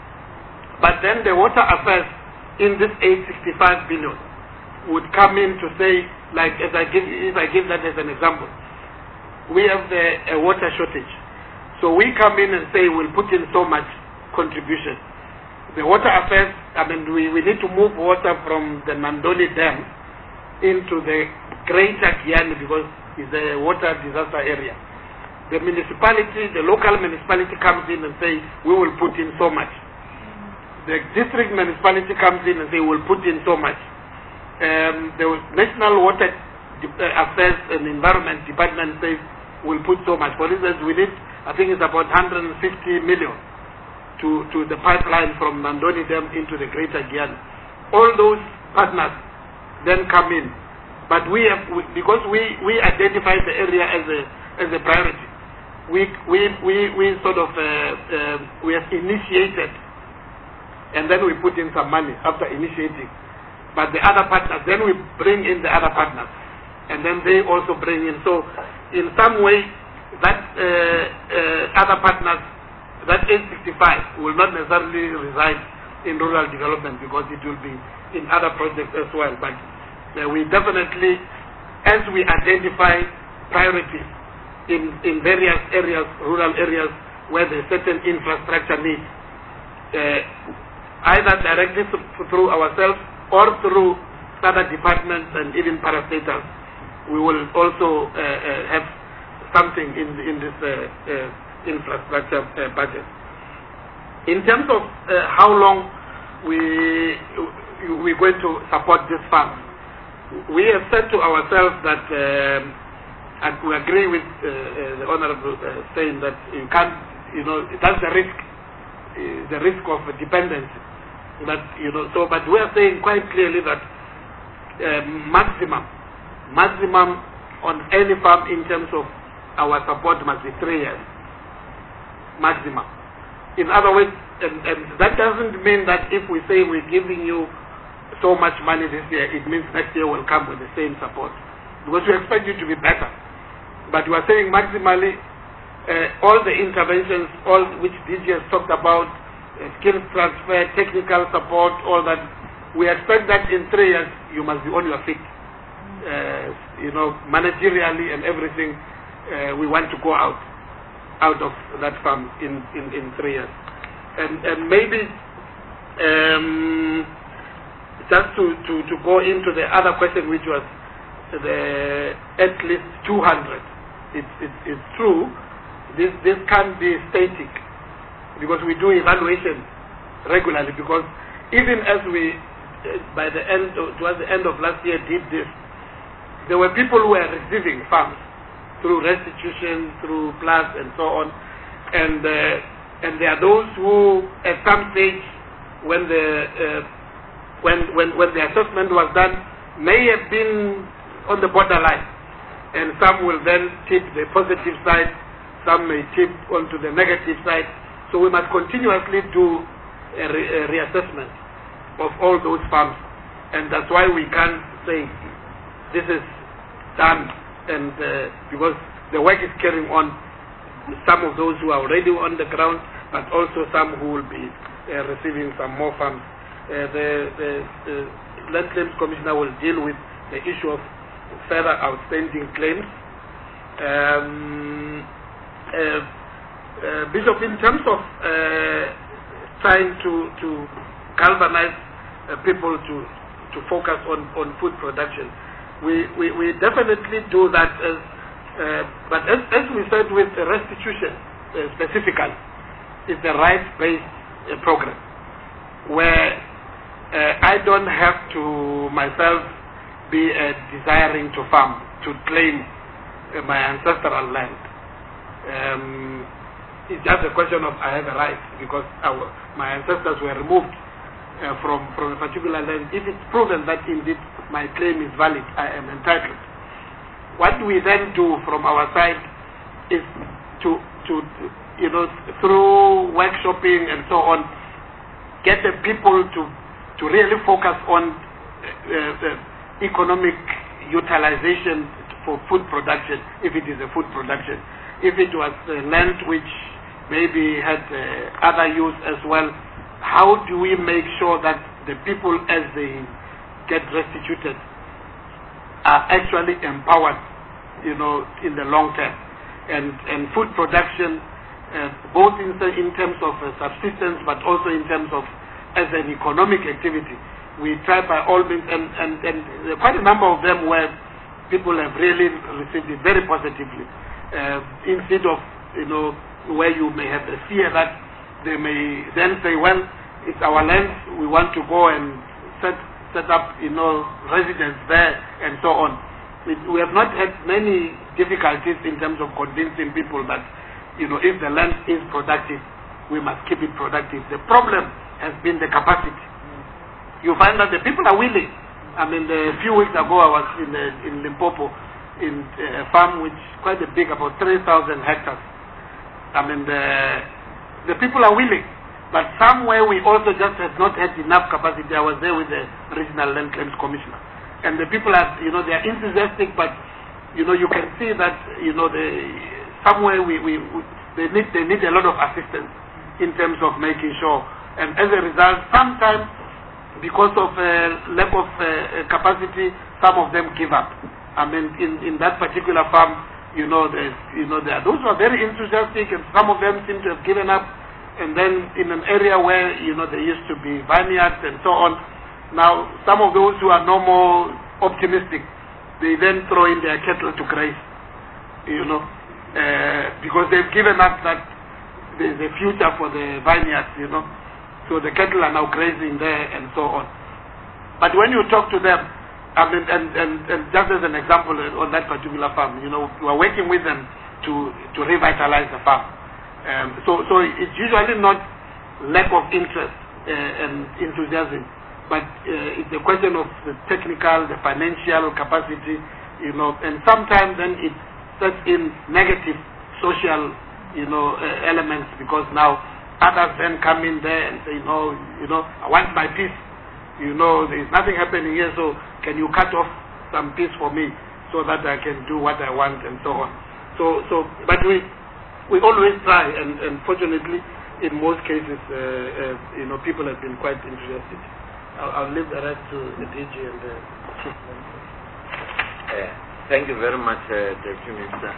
S2: But then the water affairs in this 865 billion would come in to say, like if I give that as an example, we have a water shortage. So we come in and say we'll put in so much contribution. The water affairs, we need to move water from the Nandoni Dam into the greater Guyana because it's a water disaster area. The municipality, the local municipality comes in and says, we will put in so much. The district municipality comes in and says, we'll put in so much. The National Water Affairs and Environment Department says, we'll put so much. For instance, we need, I think it's about 150 million to the pipeline from Nandoni Dam into the greater Guyana. All those partners then come in. But because we identify the area as a priority, we sort of we have initiated, and then we put in some money after initiating. But the other partners, then we bring in the other partners, and then they also bring in. So in some way, that other partners, that 865 will not necessarily reside in rural development because it will be in other projects as well. But we definitely, as we identify priorities in various areas, rural areas, where there's certain infrastructure needs, either directly through ourselves or through other departments and even parastatals, we will also have something in this infrastructure budget. In terms of how long we're going to support this fund, we have said to ourselves that, and we agree with the Honorable saying that you can't, that's the risk of dependency. But but we are saying quite clearly that maximum on any farm in terms of our support must be 3 years. Maximum. In other words, and that doesn't mean that if we say we're giving you so much money this year, it means next year will come with the same support. Because we expect you to be better. But we are saying maximally, all the interventions, all which DG has talked about, skills transfer, technical support, all that, we expect that in 3 years you must be on your feet. Managerially and everything, we want to go out of that farm in 3 years. And maybe Just to go into the other question, which was the at least 200. It's true. This can't be static, because we do evaluation regularly. Because even as we, towards the end of last year, did this, there were people who were receiving funds through restitution, through plus, and so on, and there are those who, at some stage, when the assessment was done, may have been on the borderline, and some will then tip the positive side, some may tip onto the negative side. So we must continuously do a reassessment of all those farms, and that's why we can't say this is done, and because the work is carrying on. Some of those who are already on the ground, but also some who will be receiving some more funds. The Land Claims Commissioner will deal with the issue of further outstanding claims. Bishop, in terms of trying to galvanize people to focus on food production, we definitely do that. But as we said with restitution specifically, it's a rights-based program where I don't have to myself be desiring to farm, to claim my ancestral land. It's just a question of I have a right, because my ancestors were removed from a particular land. If it's proven that indeed my claim is valid, I am entitled. What we then do from our side is to through workshopping and so on, get the people to really focus on the economic utilization for food production, if it is a food production. If it was land which maybe had other use as well, how do we make sure that the people, as they get restituted, are actually empowered, in the long term, and food production, both in terms of subsistence, but also in terms of as an economic activity. We try by all means, and quite a number of them where people have really received it very positively, instead of where you may have the fear that they may then say, well, it's our land, we want to go and set up residence there and so on. We have not had many difficulties in terms of convincing people that if the land is productive, we must keep it productive. The problem has been the capacity. You find that the people are willing. I mean, a few weeks ago I was in Limpopo, in a farm which is quite big, about 3,000 hectares. I mean, the people are willing, but somewhere we also just have not had enough capacity. I was there with the Regional Land Claims Commissioner, and the people are, they are enthusiastic, but you can see that somewhere they need a lot of assistance in terms of making sure, and as a result, sometimes because of lack of capacity, some of them give up. I mean, in that particular farm, there are those who are very enthusiastic, and some of them seem to have given up. And then in an area where there used to be vineyards and so on, now some of those who are no more optimistic, they then throw in their cattle to graze, because they've given up that there's a future for the vineyards, so the cattle are now grazing there and so on. But when you talk to them, I mean, and just as an example on that particular farm, we are working with them to revitalize the farm. So it's usually not lack of interest and enthusiasm, but it's a question of the technical, the financial capacity, and sometimes then it sets in negative social, elements, because now others then come in there and say, I want my piece. There's nothing happening here, so can you cut off some piece for me so that I can do what I want and so on. But we always try, and fortunately, in most cases, people have been quite interested. I'll leave the rest to the DG and the Chief Minister.
S3: Thank you very much, Deputy Minister.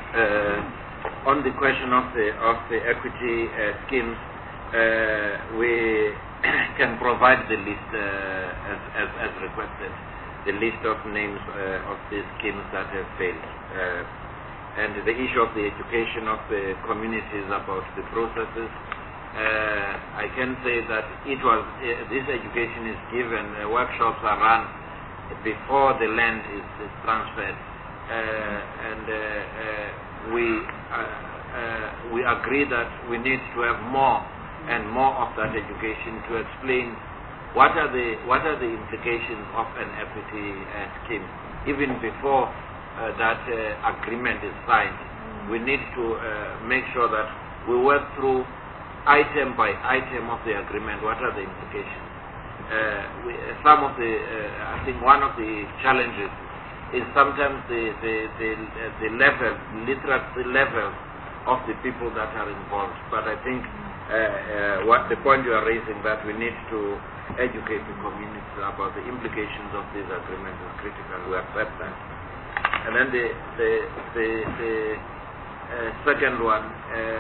S3: On the question of the equity schemes, we can provide the list as requested, the list of names of the schemes that have failed. And the issue of the education of the communities about the processes, I can say that this education is given, workshops are run before the land is transferred, and we agree that we need to have more and more of that education to explain what are the implications of an equity scheme. Even before that agreement is signed, we need to make sure that we work through item by item of the agreement. What are the implications? I think one of the challenges is sometimes the literacy level of the people that are involved. But I think what the point you are raising, that we need to educate the community about the implications of these agreements is critical. We accept that. And then the second one,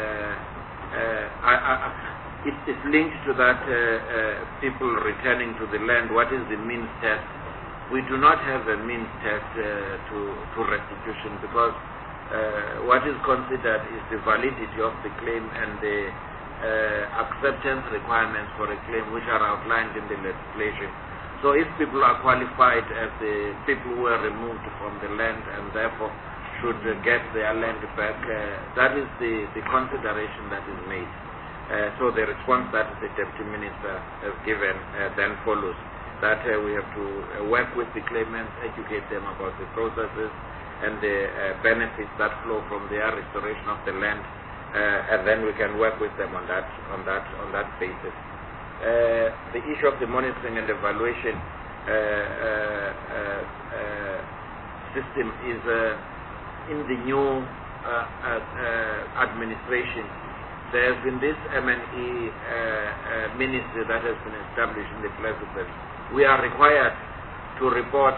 S3: it's linked to that people returning to the land. What is the means test? We do not have a means test to restitution, because what is considered is the validity of the claim and the acceptance requirements for a claim, which are outlined in the legislation. So if people are qualified as the people who were removed from the land and therefore should get their land back, that is the consideration that is made. So the response that the Deputy Minister has given then follows, that we have to work with the claimants, educate them about the processes and the benefits that flow from their restoration of the land, and then we can work with them on that basis. The issue of the monitoring and evaluation system is in the new administration. There has been this M&E ministry that has been established in the President. We are required to report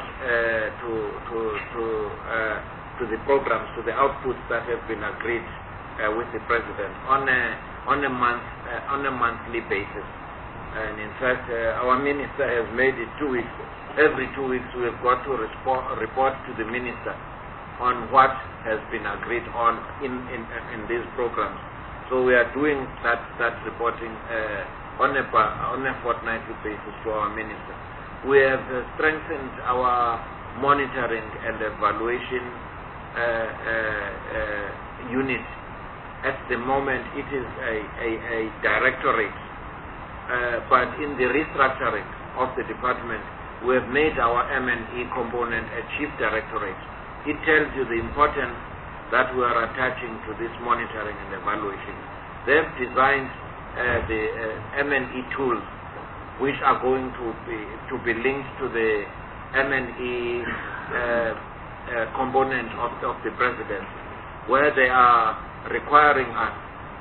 S3: to the programs, to the outputs that have been agreed with the President on a monthly basis. And in fact, our minister has made it 2 weeks. Every 2 weeks we have got to report to the minister on what has been agreed on in these programs. So we are doing that reporting on a fortnightly basis to our minister. We have strengthened our monitoring and evaluation unit. At the moment it is a directorate, but in the restructuring of the department we have made our M&E component a chief directorate. It tells you the importance that we are attaching to this monitoring and evaluation. They have designed the M&E tools, which are going to be linked to the M&E component of the President, where they are requiring us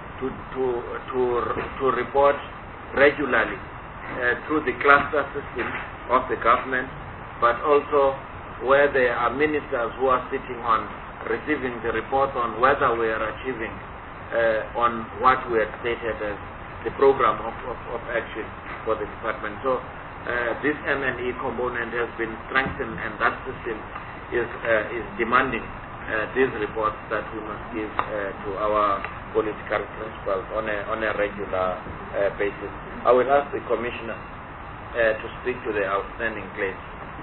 S3: to report regularly through the cluster system of the government, but also where there are ministers who are sitting on receiving the report on whether we are achieving on what we had stated as the program of action for the department. So this M&E component has been strengthened, and that system is demanding these reports that we must give to our political principals on a regular basis. I will ask the Commissioner to speak to the outstanding claims.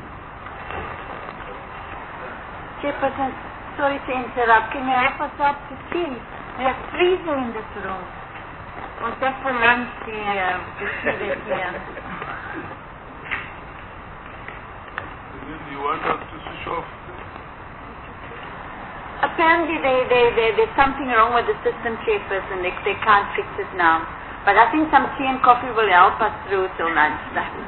S7: Chairperson, sorry to interrupt. Can you help us out to see? We have freezer in this room. Was that for lunch? The here.
S1: You want us to switch off?
S7: Apparently there's something wrong with the system, Chairperson. They can't fix it now. But I think some tea and coffee will help us through till lunchtime.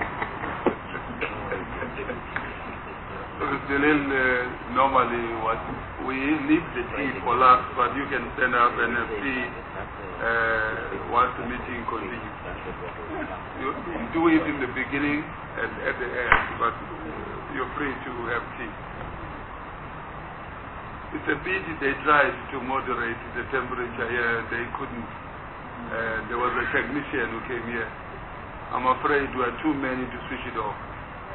S1: Normally we leave the tea for last, but you can stand up and see once the meeting continues. You do it in the beginning and at the end, but you're free to have tea. It's a pity they tried to moderate the temperature here. They couldn't. There was a technician who came here I'm afraid we are too many to switch it off.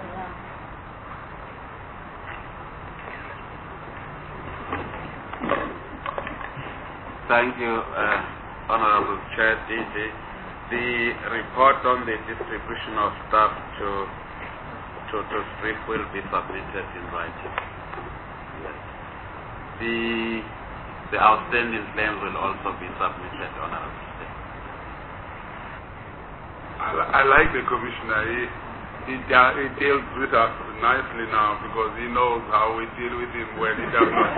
S6: Thank you, Honorable Chair DG. The report on the distribution of staff to STRIP will be submitted in writing. Yes. The outstanding claims will also be submitted, Honorable Chair.
S1: I like the Commissioner. He deals with us nicely now because he knows how we deal with him when he does not.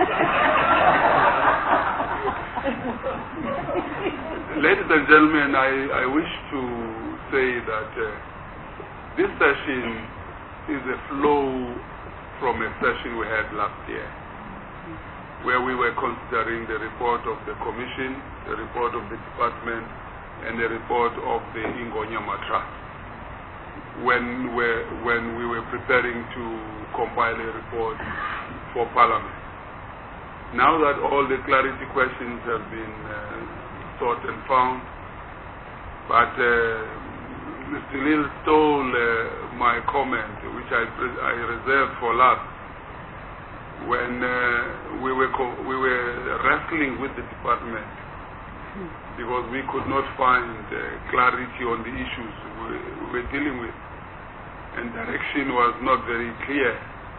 S1: Ladies and gentlemen, I wish to say that this session is a flow from a session we had last year, where we were considering the report of the Commission, the report of the Department, and the report of the Ingonyama Trust, when we were preparing to compile a report for Parliament. Now that all the clarity questions have been sought and found, but Mr. Lil stole my comment, which I reserved for last, when we were wrestling with the department because we could not find clarity on the issues we were dealing with, and direction was not very clear.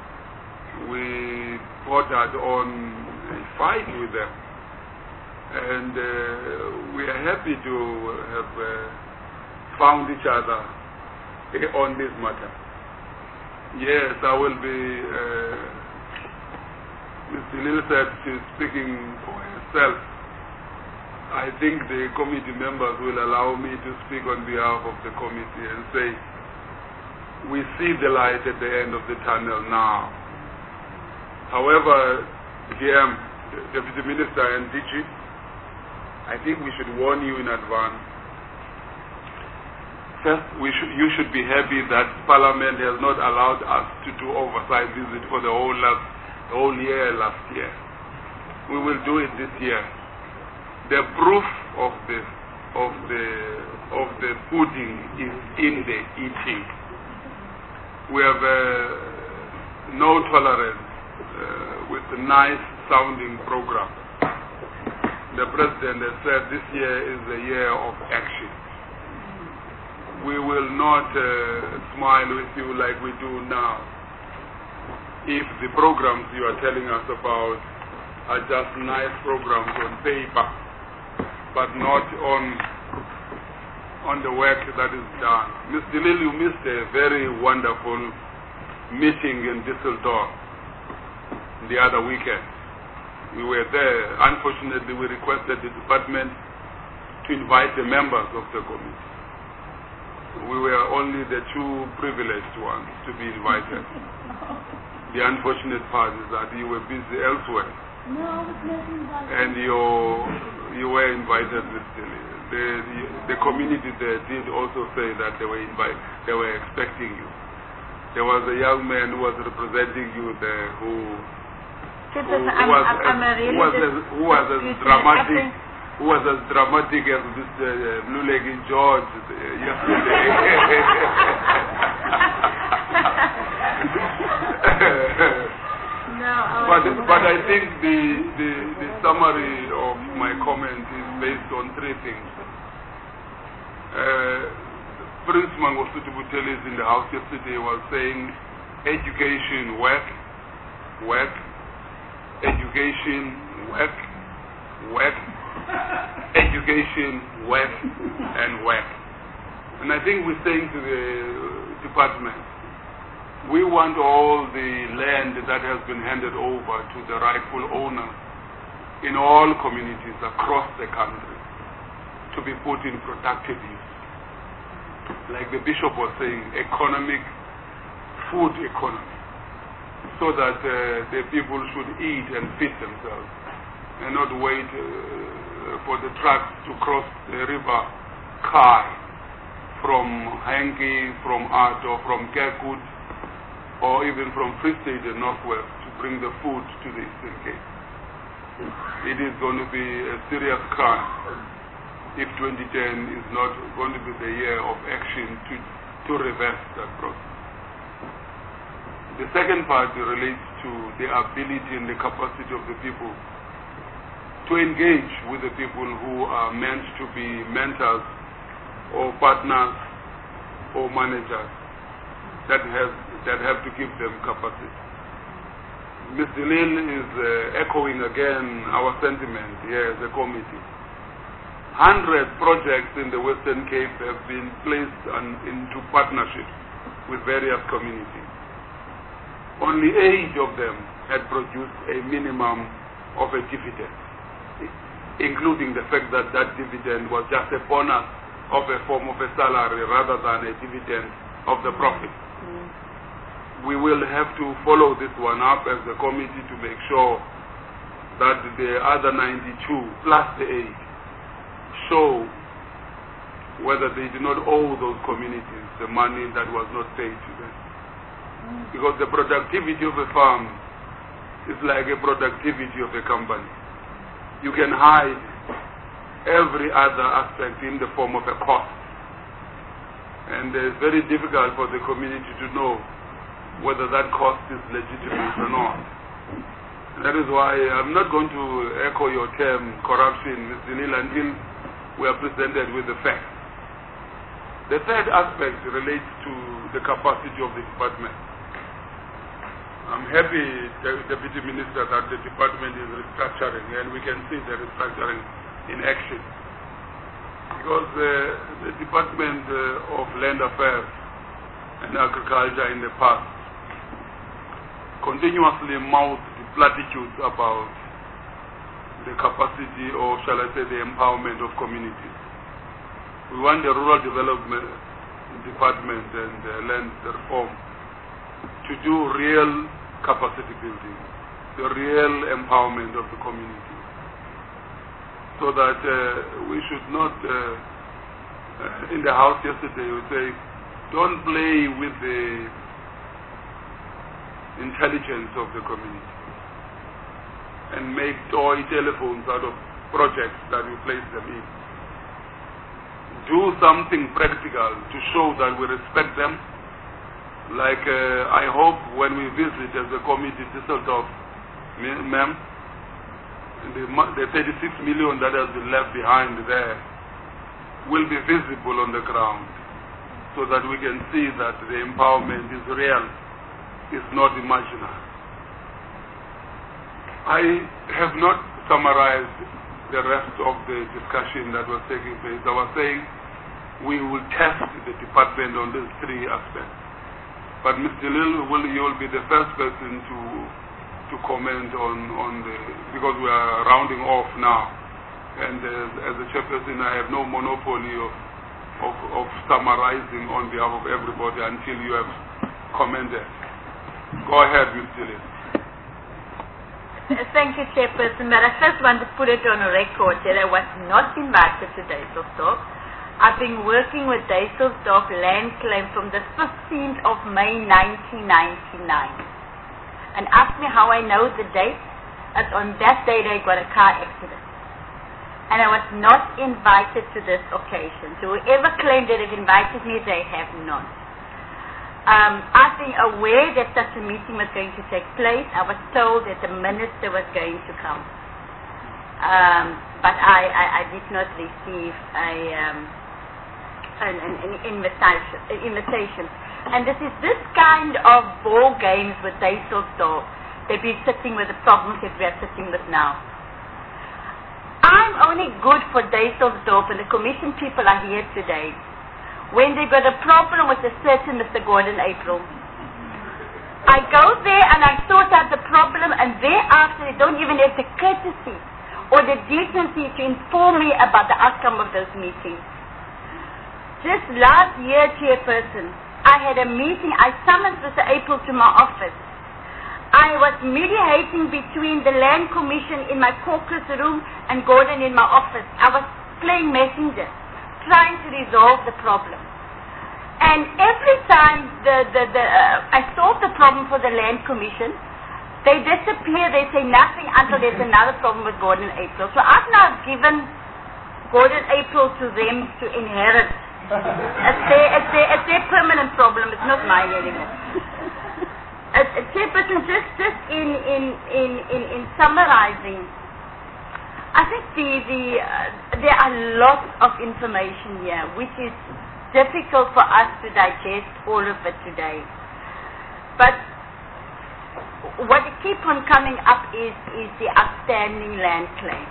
S1: We bordered on a fight with them, and we are happy to have found each other on this matter. Yes, I will be, Mr. Lil said she's speaking for herself. I think the committee members will allow me to speak on behalf of the committee and say, we see the light at the end of the tunnel now. However, DM, Deputy Minister and DG, I think we should warn you in advance. First, you should be happy that Parliament has not allowed us to do oversight visit for the whole year last year. We will do it this year. The proof of the pudding is in the eating. We have no tolerance with a nice sounding program. The President has said this year is the year of action. We will not smile with you like we do now if the programs you are telling us about are just nice programs on paper, but not on the work that is done. Mr. Lil, you missed a very wonderful meeting in Düsseldorf the other weekend. We were there. Unfortunately, we requested the department to invite the members of the committee. We were only the two privileged ones to be invited. The unfortunate part is that you were busy elsewhere.
S7: No, I was not invited.
S1: And you were invited, Mr. Lee. The community there did also say that they were expecting you. There was a young man who was representing you there who was as dramatic as Mr. Blue-Legged George yesterday. But I think the summary of my comment is based on three things. Prince Mangosuthu Buthelezi in the house yesterday was saying education, work, education, work, education, work, and work. And I think we're saying to the department, we want all the land that has been handed over to the rightful owners in all communities across the country to be put in productive use. Like the bishop was saying, food economy, so that the people should eat and feed themselves and not wait for the trucks to cross the river Kai from Hengi, from Ato, from Kerkut, or even from Free State and Northwest to bring the food to the Eastern Cape. It is going to be a serious crime if 2010 is not going to be the year of action to reverse that process. The second part relates to the ability and the capacity of the people to engage with the people who are meant to be mentors or partners or managers that have to give them capacity. Ms. Delil is echoing again our sentiment here as a committee. 100 projects in the Western Cape have been placed into partnerships with various communities. Only 8 of them had produced a minimum of a dividend, including the fact that that dividend was just a bonus of a form of a salary rather than a dividend of the profit. We will have to follow this one up as a committee to make sure that the other 92 plus the 8 show whether they do not owe those communities the money that was not paid to them. Because the productivity of a farm is like a productivity of a company. You can hide every other aspect in the form of a cost. And it's very difficult for the community to know whether that cost is legitimate or not. And that is why I'm not going to echo your term, corruption, Ms. Delil, until we are presented with the facts. The third aspect relates to the capacity of the department. I'm happy, Deputy Minister, that the department is restructuring, and we can see the restructuring in action. Because the Department of Land Affairs and Agriculture in the past continuously mouthed platitudes about the capacity, or shall I say the empowerment of communities. We want the Rural Development Department and Land Reform to do real capacity building, the real empowerment of the community, so that we should not, in the House yesterday, we say, don't play with the intelligence of the community and make toy telephones out of projects that we place them in. Do something practical to show that we respect them. Like I hope when we visit as a committee Düsseldorf, ma'am, the 36 million that has been left behind there will be visible on the ground, so that we can see that the empowerment is real, is not imaginary. I have not summarized the rest of the discussion that was taking place. I was saying we will test the department on these 3 aspects. But Mr. Lil, you will be the first person to comment on the, because we are rounding off now, and as a chairperson I have no monopoly of summarizing on behalf of everybody until you have commented. Go ahead, Mr. Lil.
S7: Thank you, Chairperson. But I first want to put it on a record that I was not invited to Duisseldorf. I've been working with Duisseldorf land claim from the 15th of May 1999. And ask me how I know the date. As on that day they got a car accident. And I was not invited to this occasion. So whoever claimed that it invited me, they have not. I've been aware that such a meeting was going to take place. I was told that the minister was going to come. But I did not receive an invitation. And this is this kind of ball games with Duisseldorf. They've been sitting with the problems that we are sitting with now. I'm only good for Duisseldorf, and the commission people are here today, when they've got a problem with a certain Mr. Gordon April. I go there and I sort out the problem, and thereafter they don't even have the courtesy or the decency to inform me about the outcome of those meetings. Just last year, Chairperson, I had a meeting. I summoned Mr. April to my office. I was mediating between the Land Commission in my caucus room and Gordon in my office. I was playing messenger, trying to resolve the problem. And every time I solve the problem for the Land Commission, they disappear, they say nothing until there's another problem with Gordon April. So I've now given Golden April to them to inherit. It's their permanent problem. It's not mine anymore. Chairperson, just in summarizing, I think there are lots of information here which is difficult for us to digest all of it today. But what keeps on coming up is the outstanding land claim.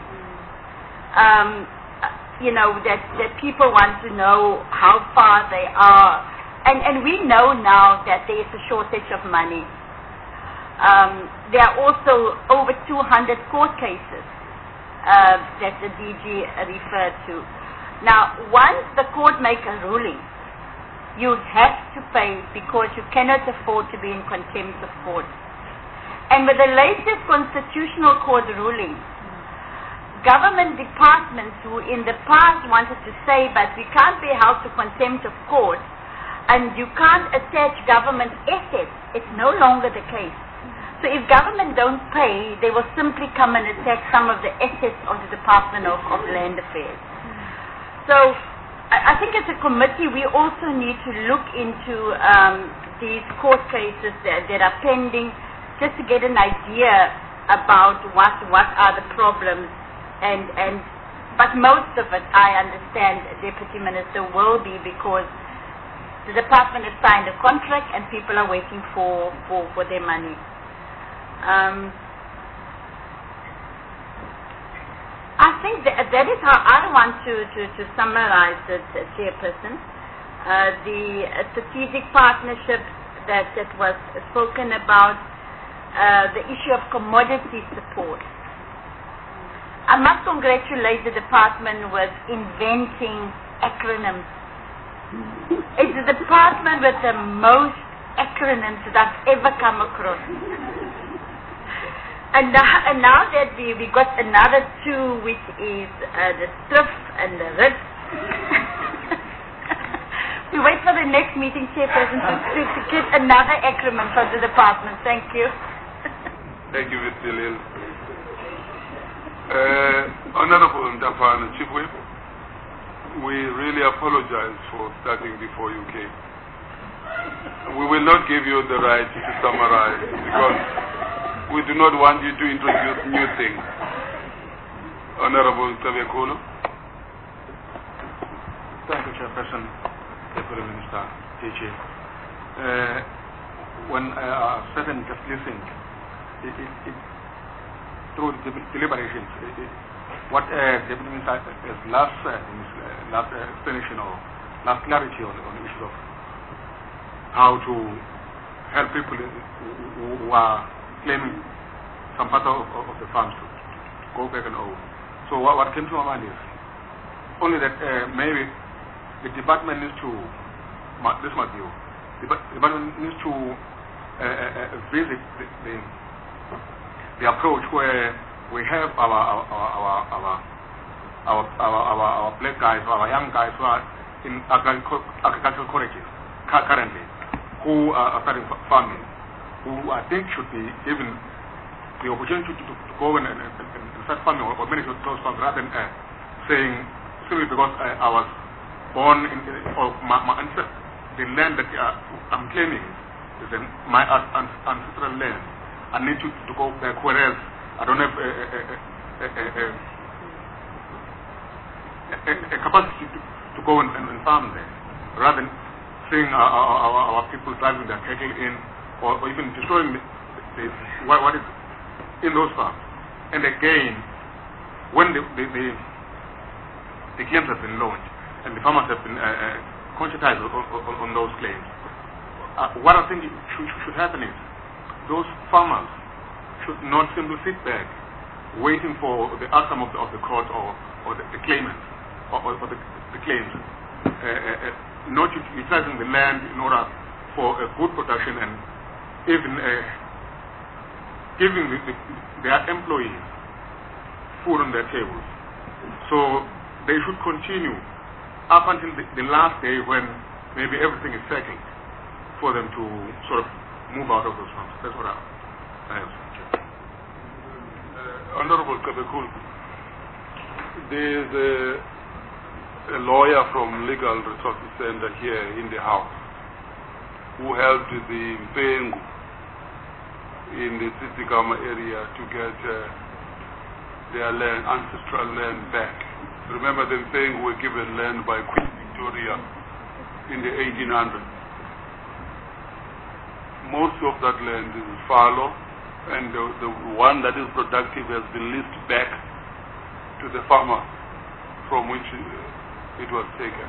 S7: That people want to know how far they are. And we know now that there is a shortage of money. There are also over 200 court cases that the DG referred to. Now, once the court makes a ruling, you have to pay because you cannot afford to be in contempt of court. And with the latest Constitutional Court ruling, government departments who in the past wanted to say, but we can't be held to contempt of court, and you can't attach government assets, it's no longer the case. So if government don't pay, they will simply come and attack some of the assets of the Department of Land Affairs. So I think as a committee, we also need to look into these court cases that are pending, just to get an idea about what are the problems. But most of it, I understand, Deputy Minister, will be because the department has signed a contract and people are waiting for their money. I think that is how I want to summarize it, Chairperson. The strategic partnership that was spoken about, the issue of commodity support. I must congratulate the department with inventing acronyms. It's the department with the most acronyms that I've ever come across. And now that we got another two, which is the STRIF and the RIT. We wait for the next meeting, Chairperson, to get another acronym from the department. Thank you.
S1: Thank you, Ms. Lil. Honorable Ndafana, Chief Whip, we really apologize for starting before you came. We will not give you the right to summarize because we do not want you to introduce new things. Honorable Tabekolo.
S2: Thank you, Chairperson, Deputy Minister, TG. When certain just listened, through the deliberations, what Deputy Minister has last explanation or last clarity on the issue of how to help people who are claiming some part of the funds to go back and own. So what came to my mind is only that maybe the department needs to, this might be, the department needs to visit the approach where we have our black guys or our young guys who are in agricultural colleges currently, who are starting farming, who I think should be given the opportunity to go and start farming or manage those farms rather than saying simply because I was born in or my ancestor, the land that I'm claiming is my ancestral land. I need to go back, whereas I don't have a capacity to go and farm there, rather than seeing our people driving their cattle in or even destroying what is in those farms. And again, when the claims have been launched and the farmers have been conscientized on those claims, what I think should happen is those farmers should not simply sit back waiting for the outcome of the court or the claimants or the claims, not utilizing the land in order for a good production and even giving their employees food on their tables. So they should continue up until the last day when maybe everything is settled for them to sort of move out of those farms. That's what I have.
S1: Honorable Kabekul, there is a lawyer from Legal Resources Center here in the house who helped the Mpengu in the Tsitsikamma area to get their land, ancestral land back. Remember, the Mpengu were given land by Queen Victoria in the 1800s. Most of that land is fallow, and the one that is productive has been leased back to the farmer from which it was taken.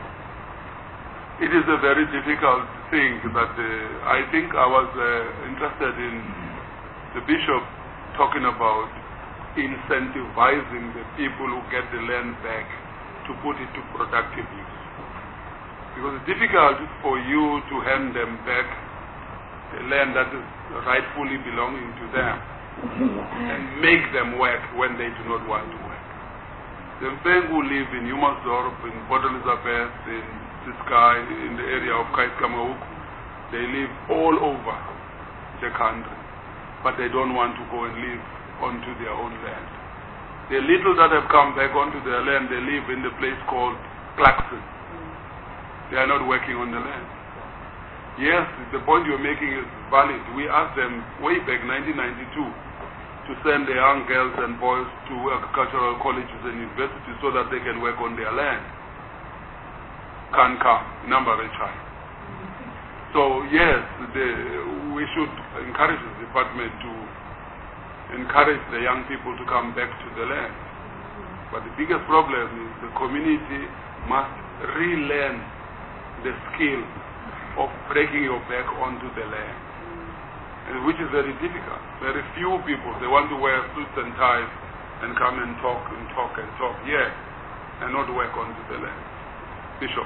S1: It is a very difficult thing, but I think I was interested in the bishop talking about incentivizing the people who get the land back to put it to productive use. Because it's difficult for you to hand them back the land that is rightfully belonging to them and make them work when they do not want to work. The Mpengu live in Humansdorp, in Port Elizabeth, in Ciskei, in the area of Kaiskamauku. They live all over the country, but they don't want to go and live onto their own land. The little that have come back onto their land, they live in the place called Clarkson. They are not working on the land. Yes, the point you're making is valid. We asked them way back 1992 to send the young girls and boys to agricultural colleges and universities so that they can work on their land. Can't come, number is high. So yes, we should encourage the department to encourage the young people to come back to the land. But the biggest problem is the community must relearn the skill of breaking your back onto the land, and which is very difficult. Very few people, they want to wear suits and ties and come and talk and talk and talk here and not work onto the land. Bishop.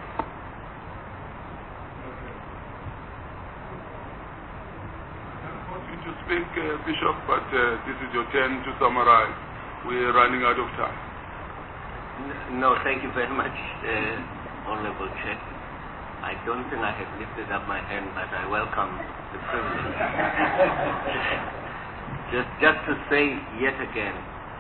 S1: I want you to speak, Bishop, but this is your turn to summarize. We're running out of time.
S4: No, thank you very much, Honorable Chair. I don't think I have lifted up my hand, but I welcome the privilege. just to say yet again,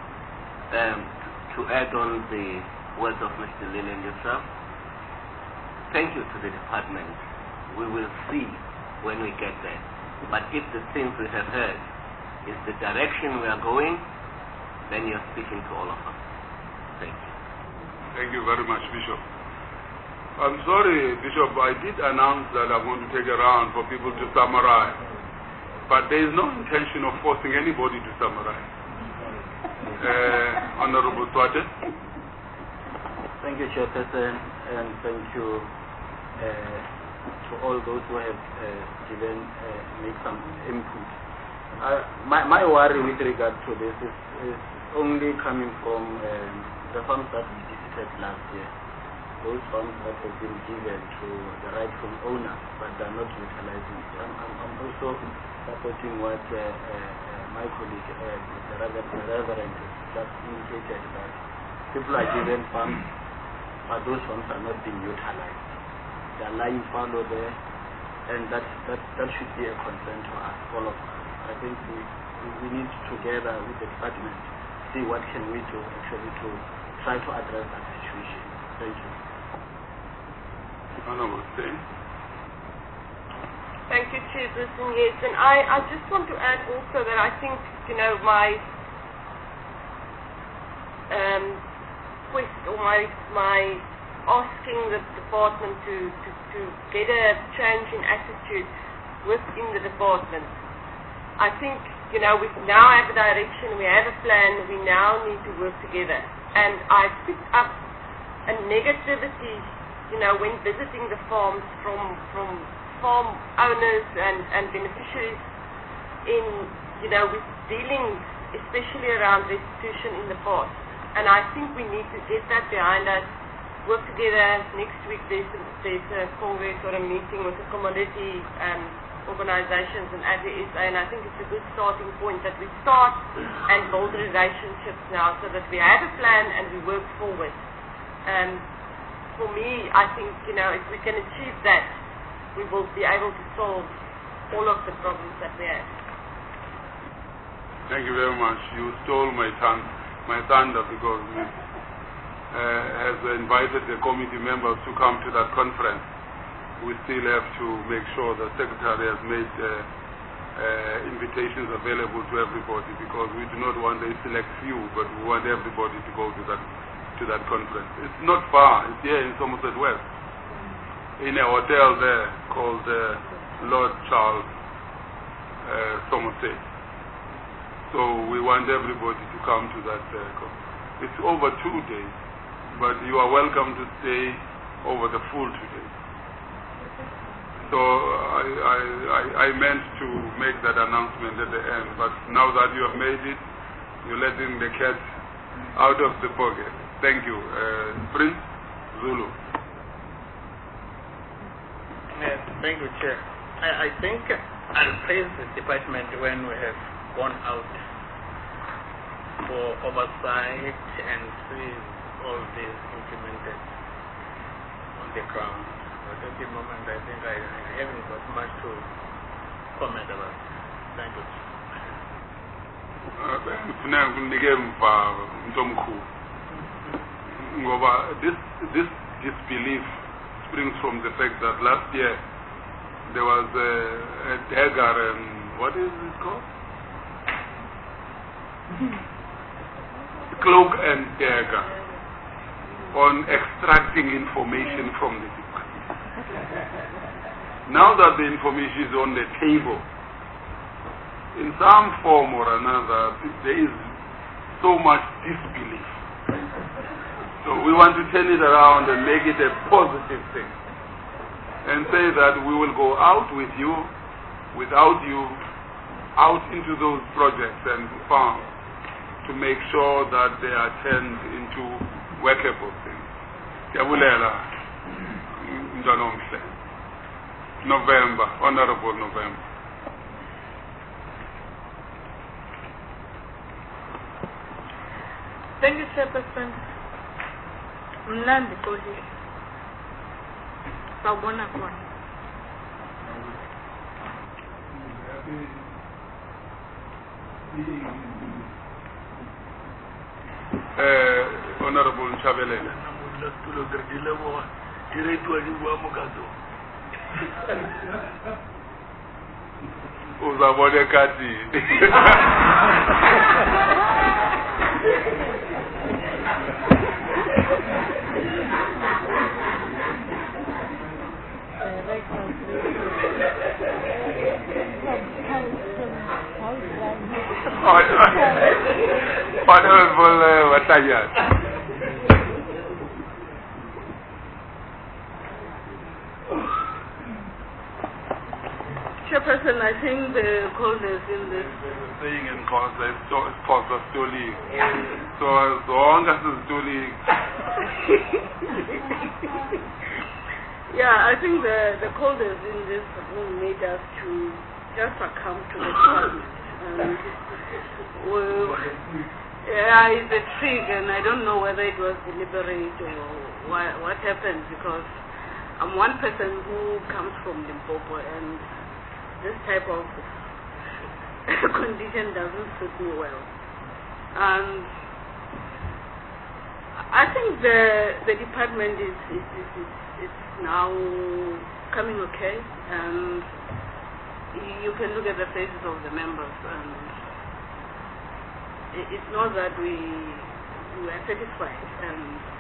S4: to add on the words of Mr. Lil and yourself, thank you to the department. We will see when we get there. But if the things we have heard is the direction we are going, then you're speaking to all of us. Thank you.
S1: Thank you very much, Bishop. I'm sorry, Bishop, I did announce that I'm going to take a round for people to summarize, but there is no intention of forcing anybody to summarize. Honorable Swate.
S9: Thank you, Chairperson, and thank you to all those who have given made some input. My worry with regard to this is only coming from the funds that we visited last year. Those funds that have been given to the rightful owner, but they are not utilizing it. I'm also supporting what my colleague, the Reverend, just indicated, that people are given funds, but those funds are not being utilized. They are lying fallow there, and that should be a concern to us, all of us. I think we need together with the department see what can we do actually to try to address that situation. Thank you.
S5: Thank you, Chairperson. Yes, and I just want to add also that I think, my quest or my asking the department to get a change in attitude within the department. I think, we now have a direction, we have a plan, we now need to work together. And I picked up a negativity when visiting the farms from farm owners and beneficiaries in, with dealings, especially around restitution in the past. And I think we need to get that behind us, work together. Next week there's a congress or a meeting with the commodity organizations and AgriSA, and I think it's a good starting point that we start and build relationships now so that we have a plan and we work forward. For me, I think, if we can achieve that, we will be able to solve all of the problems that we have.
S1: Thank you very much. You stole my thunder because has invited the committee members to come to that conference. We still have to make sure the Secretary has made invitations available to everybody, because we do not want a select few, but we want everybody to go to that conference. It's not far. It's here in Somerset West, in a hotel there called Lord Charles Somerset. So we want everybody to come to that conference. It's over 2 days, but you are welcome to stay over the full 2 days. So I meant to make that announcement at the end, but now that you have made it, you're letting the cat out of the pocket. Thank you. Prince Zulu.
S2: Yes, thank you, Chair. I think I'll praise the department when we have gone out for oversight and see all this implemented on the ground. But at the moment, I think I haven't got much to comment about. Thank you.
S1: This disbelief springs from the fact that last year there was a dagger and what is it called? Cloak and dagger on extracting information from the department. Now that the information is on the table, in some form or another, there is so much disbelief. So we want to turn it around and make it a positive thing. And say that we will go out with you, without you, out into those projects and farms to make sure that they are turned into workable things. November, Honorable November.
S8: Thank you, Chairperson. Mnandi Kodi. Sawubona khona.
S1: Honorable Nchabelele. Uzabone kati. Honorable Watayat.
S5: Chairperson, I think the coldness in this.
S1: Saying in Xhosa, it's Xhosa Stoli. So as long as it's Stoli.
S5: Yeah, I think the coldness in this room made us to just succumb to the challenge. Yeah, it's a trick, and I don't know whether it was deliberate or what happened, because I'm one person who comes from Limpopo, and this type of condition doesn't suit me well. And I think the department is now coming okay, and you can look at the faces of the members, and it's not that we are satisfied, and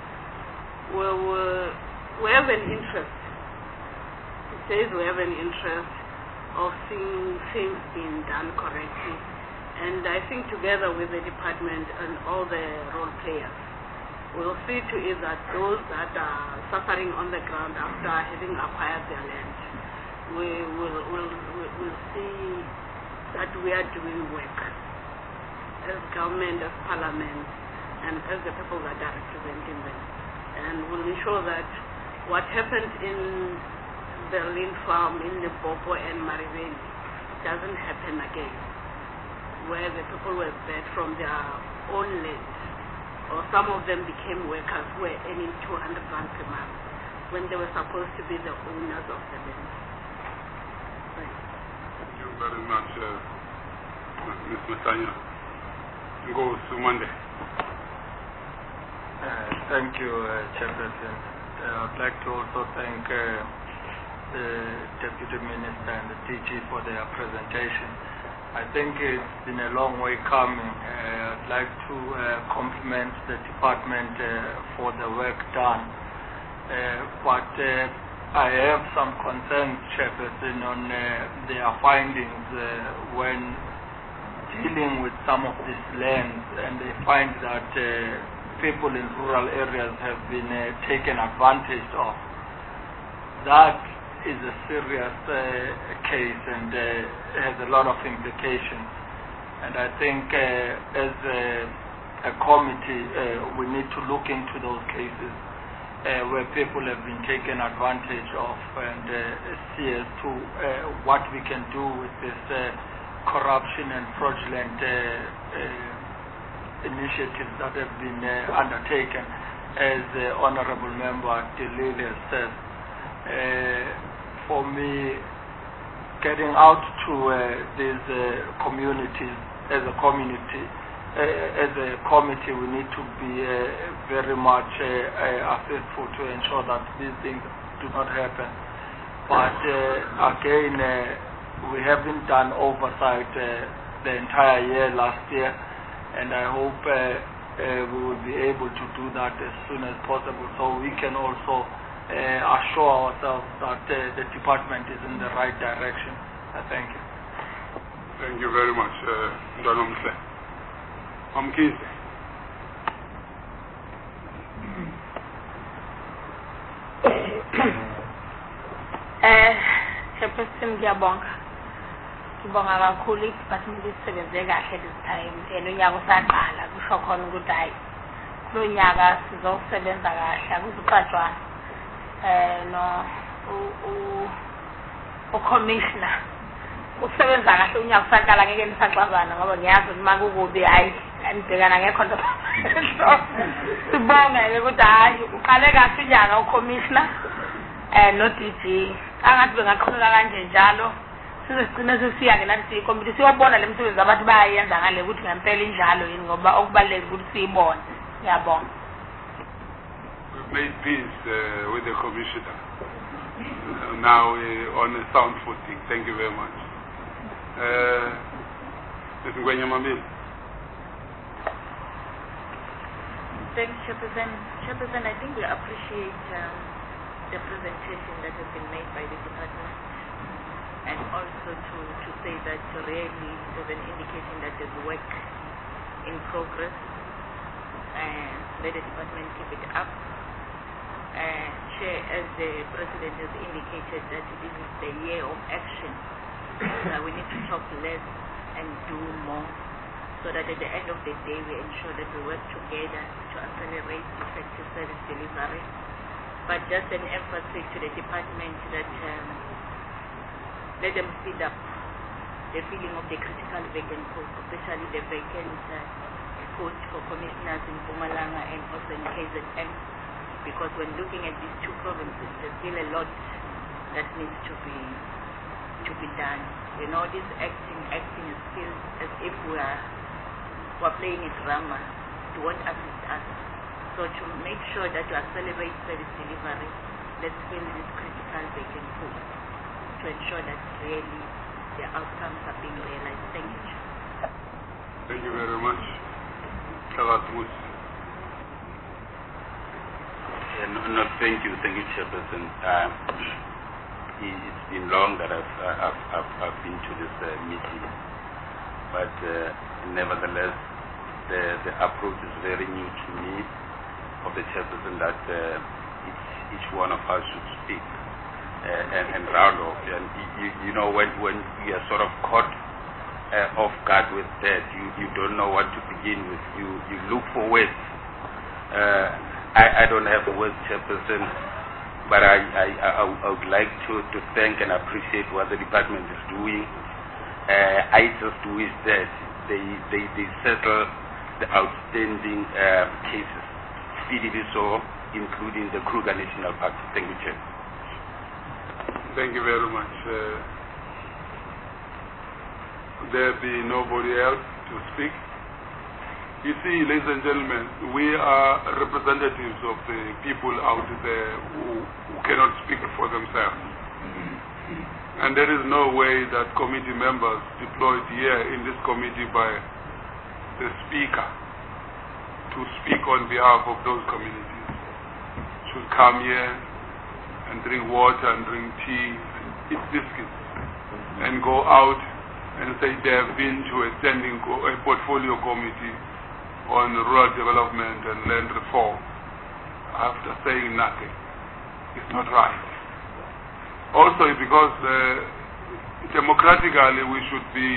S5: we have an interest. It says we have an interest of seeing things being done correctly, and I think together with the department and all the role players, we'll see to it that those that are suffering on the ground after having acquired their land, we will see that we are doing work as government, as parliament, and as the people that are representing them, and we'll ensure that what happened in Berlin Farm, in Limpopo and Mariveni doesn't happen again, where the people were bed from their own land, or some of them became workers who were earning 200 rand per month when they were supposed to be the owners of the land.
S1: Thank you very much, Ms. Matanya. Go to Monday.
S2: Thank you, Chairperson. I'd like to also thank the Deputy Minister and the DG for their presentation. I think it's been a long way coming. I'd like to compliment the department for the work done. But I have some concerns, Chairperson, on their findings when dealing with some of these lands, and they find that people in rural areas have been taken advantage of. That is a serious case and has a lot of implications. And I think as a committee, we need to look into those cases where people have been taken advantage of and see as to what we can do with this corruption and fraudulent initiatives that have been undertaken, as the Honorable Member Delili has said. For me, getting out to these communities as a community, as a committee, we need to be very much faithful to ensure that these things do not happen. But again, we haven't done oversight the entire year last year, and I hope we will be able to do that as soon as possible, so we can also assure ourselves that the department is in the right direction. Thank you.
S1: Thank you very much, Donomse. Mkhize.
S8: Chairperson, ngiyabonga kakhulu i-department isebenze kahle this time, and unyaka usaqala kusho khona ukuthi hayi kulo nyaka sizosebenza kahle, akuzuqatshwa ucommissioner usebenza kahle unyaka usaqala, ngeke nisaxabana ngoba ngiyazi ukuthi uma kukubi hayi anibhekana ngekho nto. Sibonge ukuthi hayi uqale kahle unyaka ucommissioner no DG, angathi bengaqhubeka kanje njalo sizogcina sesiya-ke nathi siyikomiti siyobona le misebenzi abantu bayayenza ngale ukuthi ngempela injalo yini, ngoba okubalulekile ukuthi siyibone. Ngiyabonga.
S1: We've made peace with the commissioner. Now on a sound footing. Thank you very much. Mr. Ngwenya Mamil.
S8: Thanks, Chairperson. Chairperson, I think we appreciate the presentation that has been made by the department, and also to say that really there's an indication that there's work in progress, and let the department keep it up. Chair, as the President has indicated that this is the year of action, that we need to talk less and do more, so that at the end of the day we ensure that we work together to accelerate effective service delivery. But just an emphasis to the department that let them speed up the filling of the critical vacant posts, especially the vacant post for commissioners in Mpumalanga and also in KZN, because when looking at these two provinces, there's still a lot that needs to be done. You know, this acting is still as if we're playing a drama. It won't assist us. So to make sure that you accelerate service delivery, let's fill these critical vacant posts to ensure that really the outcomes are being realized. Thank you.
S1: Thank you very much.
S6: Thank you, Chairperson. It's been long that I've been to this meeting, but nevertheless, the approach is very new to me, of the Chairperson, that each one of us should speak and round off. And you know, when you are sort of caught off guard with that, you don't know what to begin with. You look for words. I don't have words, Chairperson, but I would like to thank and appreciate what the department is doing. I just wish that they settle the outstanding cases speedily, so including the Kruger National Park. Thank you, Chair.
S1: Thank you very much. There be nobody else to speak. You see, ladies and gentlemen, we are representatives of the people out there who cannot speak for themselves. And there is no way that committee members deployed here in this committee by the speaker to speak on behalf of those communities should come here and drink water and drink tea and eat biscuits and go out and say they have been to a portfolio committee on rural development and land reform after saying nothing. It's not right. Also, because democratically we should be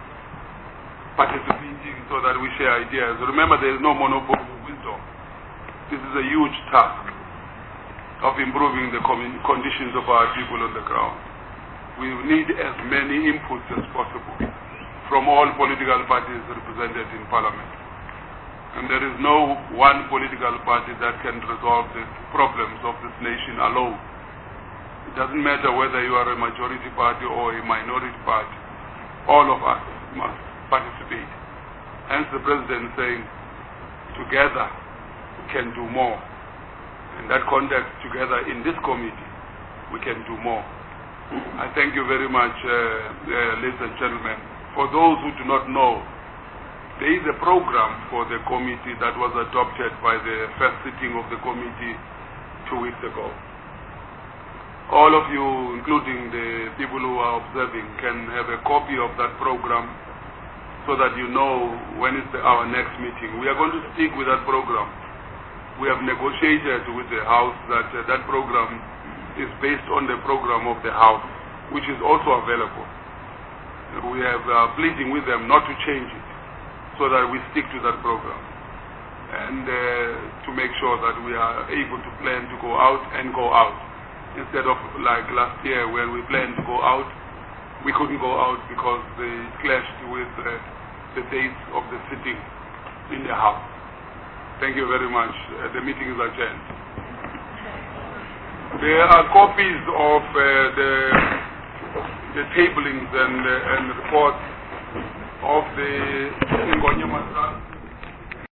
S1: participating so that we share ideas. Remember, there is no monopoly of wisdom. This is a huge task of improving the conditions of our people on the ground. We need as many inputs as possible from all political parties represented in Parliament. And there is no one political party that can resolve the problems of this nation alone. It doesn't matter whether you are a majority party or a minority party. All of us must participate. Hence the President saying, together we can do more. In that context, together in this committee, we can do more. I thank you very much, ladies and gentlemen. For those who do not know, there is a program for the committee that was adopted by the first sitting of the committee 2 weeks ago. All of you, including the people who are observing, can have a copy of that program so that you know when is our next meeting. We are going to stick with that program. We have negotiated with the House that that program is based on the program of the House, which is also available. We have pleading with them not to change it, so that we stick to that program and to make sure that we are able to plan to go out and go out instead of like last year where we planned to go out, we couldn't go out because it clashed with the dates of the sitting in the House. Thank you very much. The meeting is adjourned. There are copies of the tablings and reports of the Ngonyama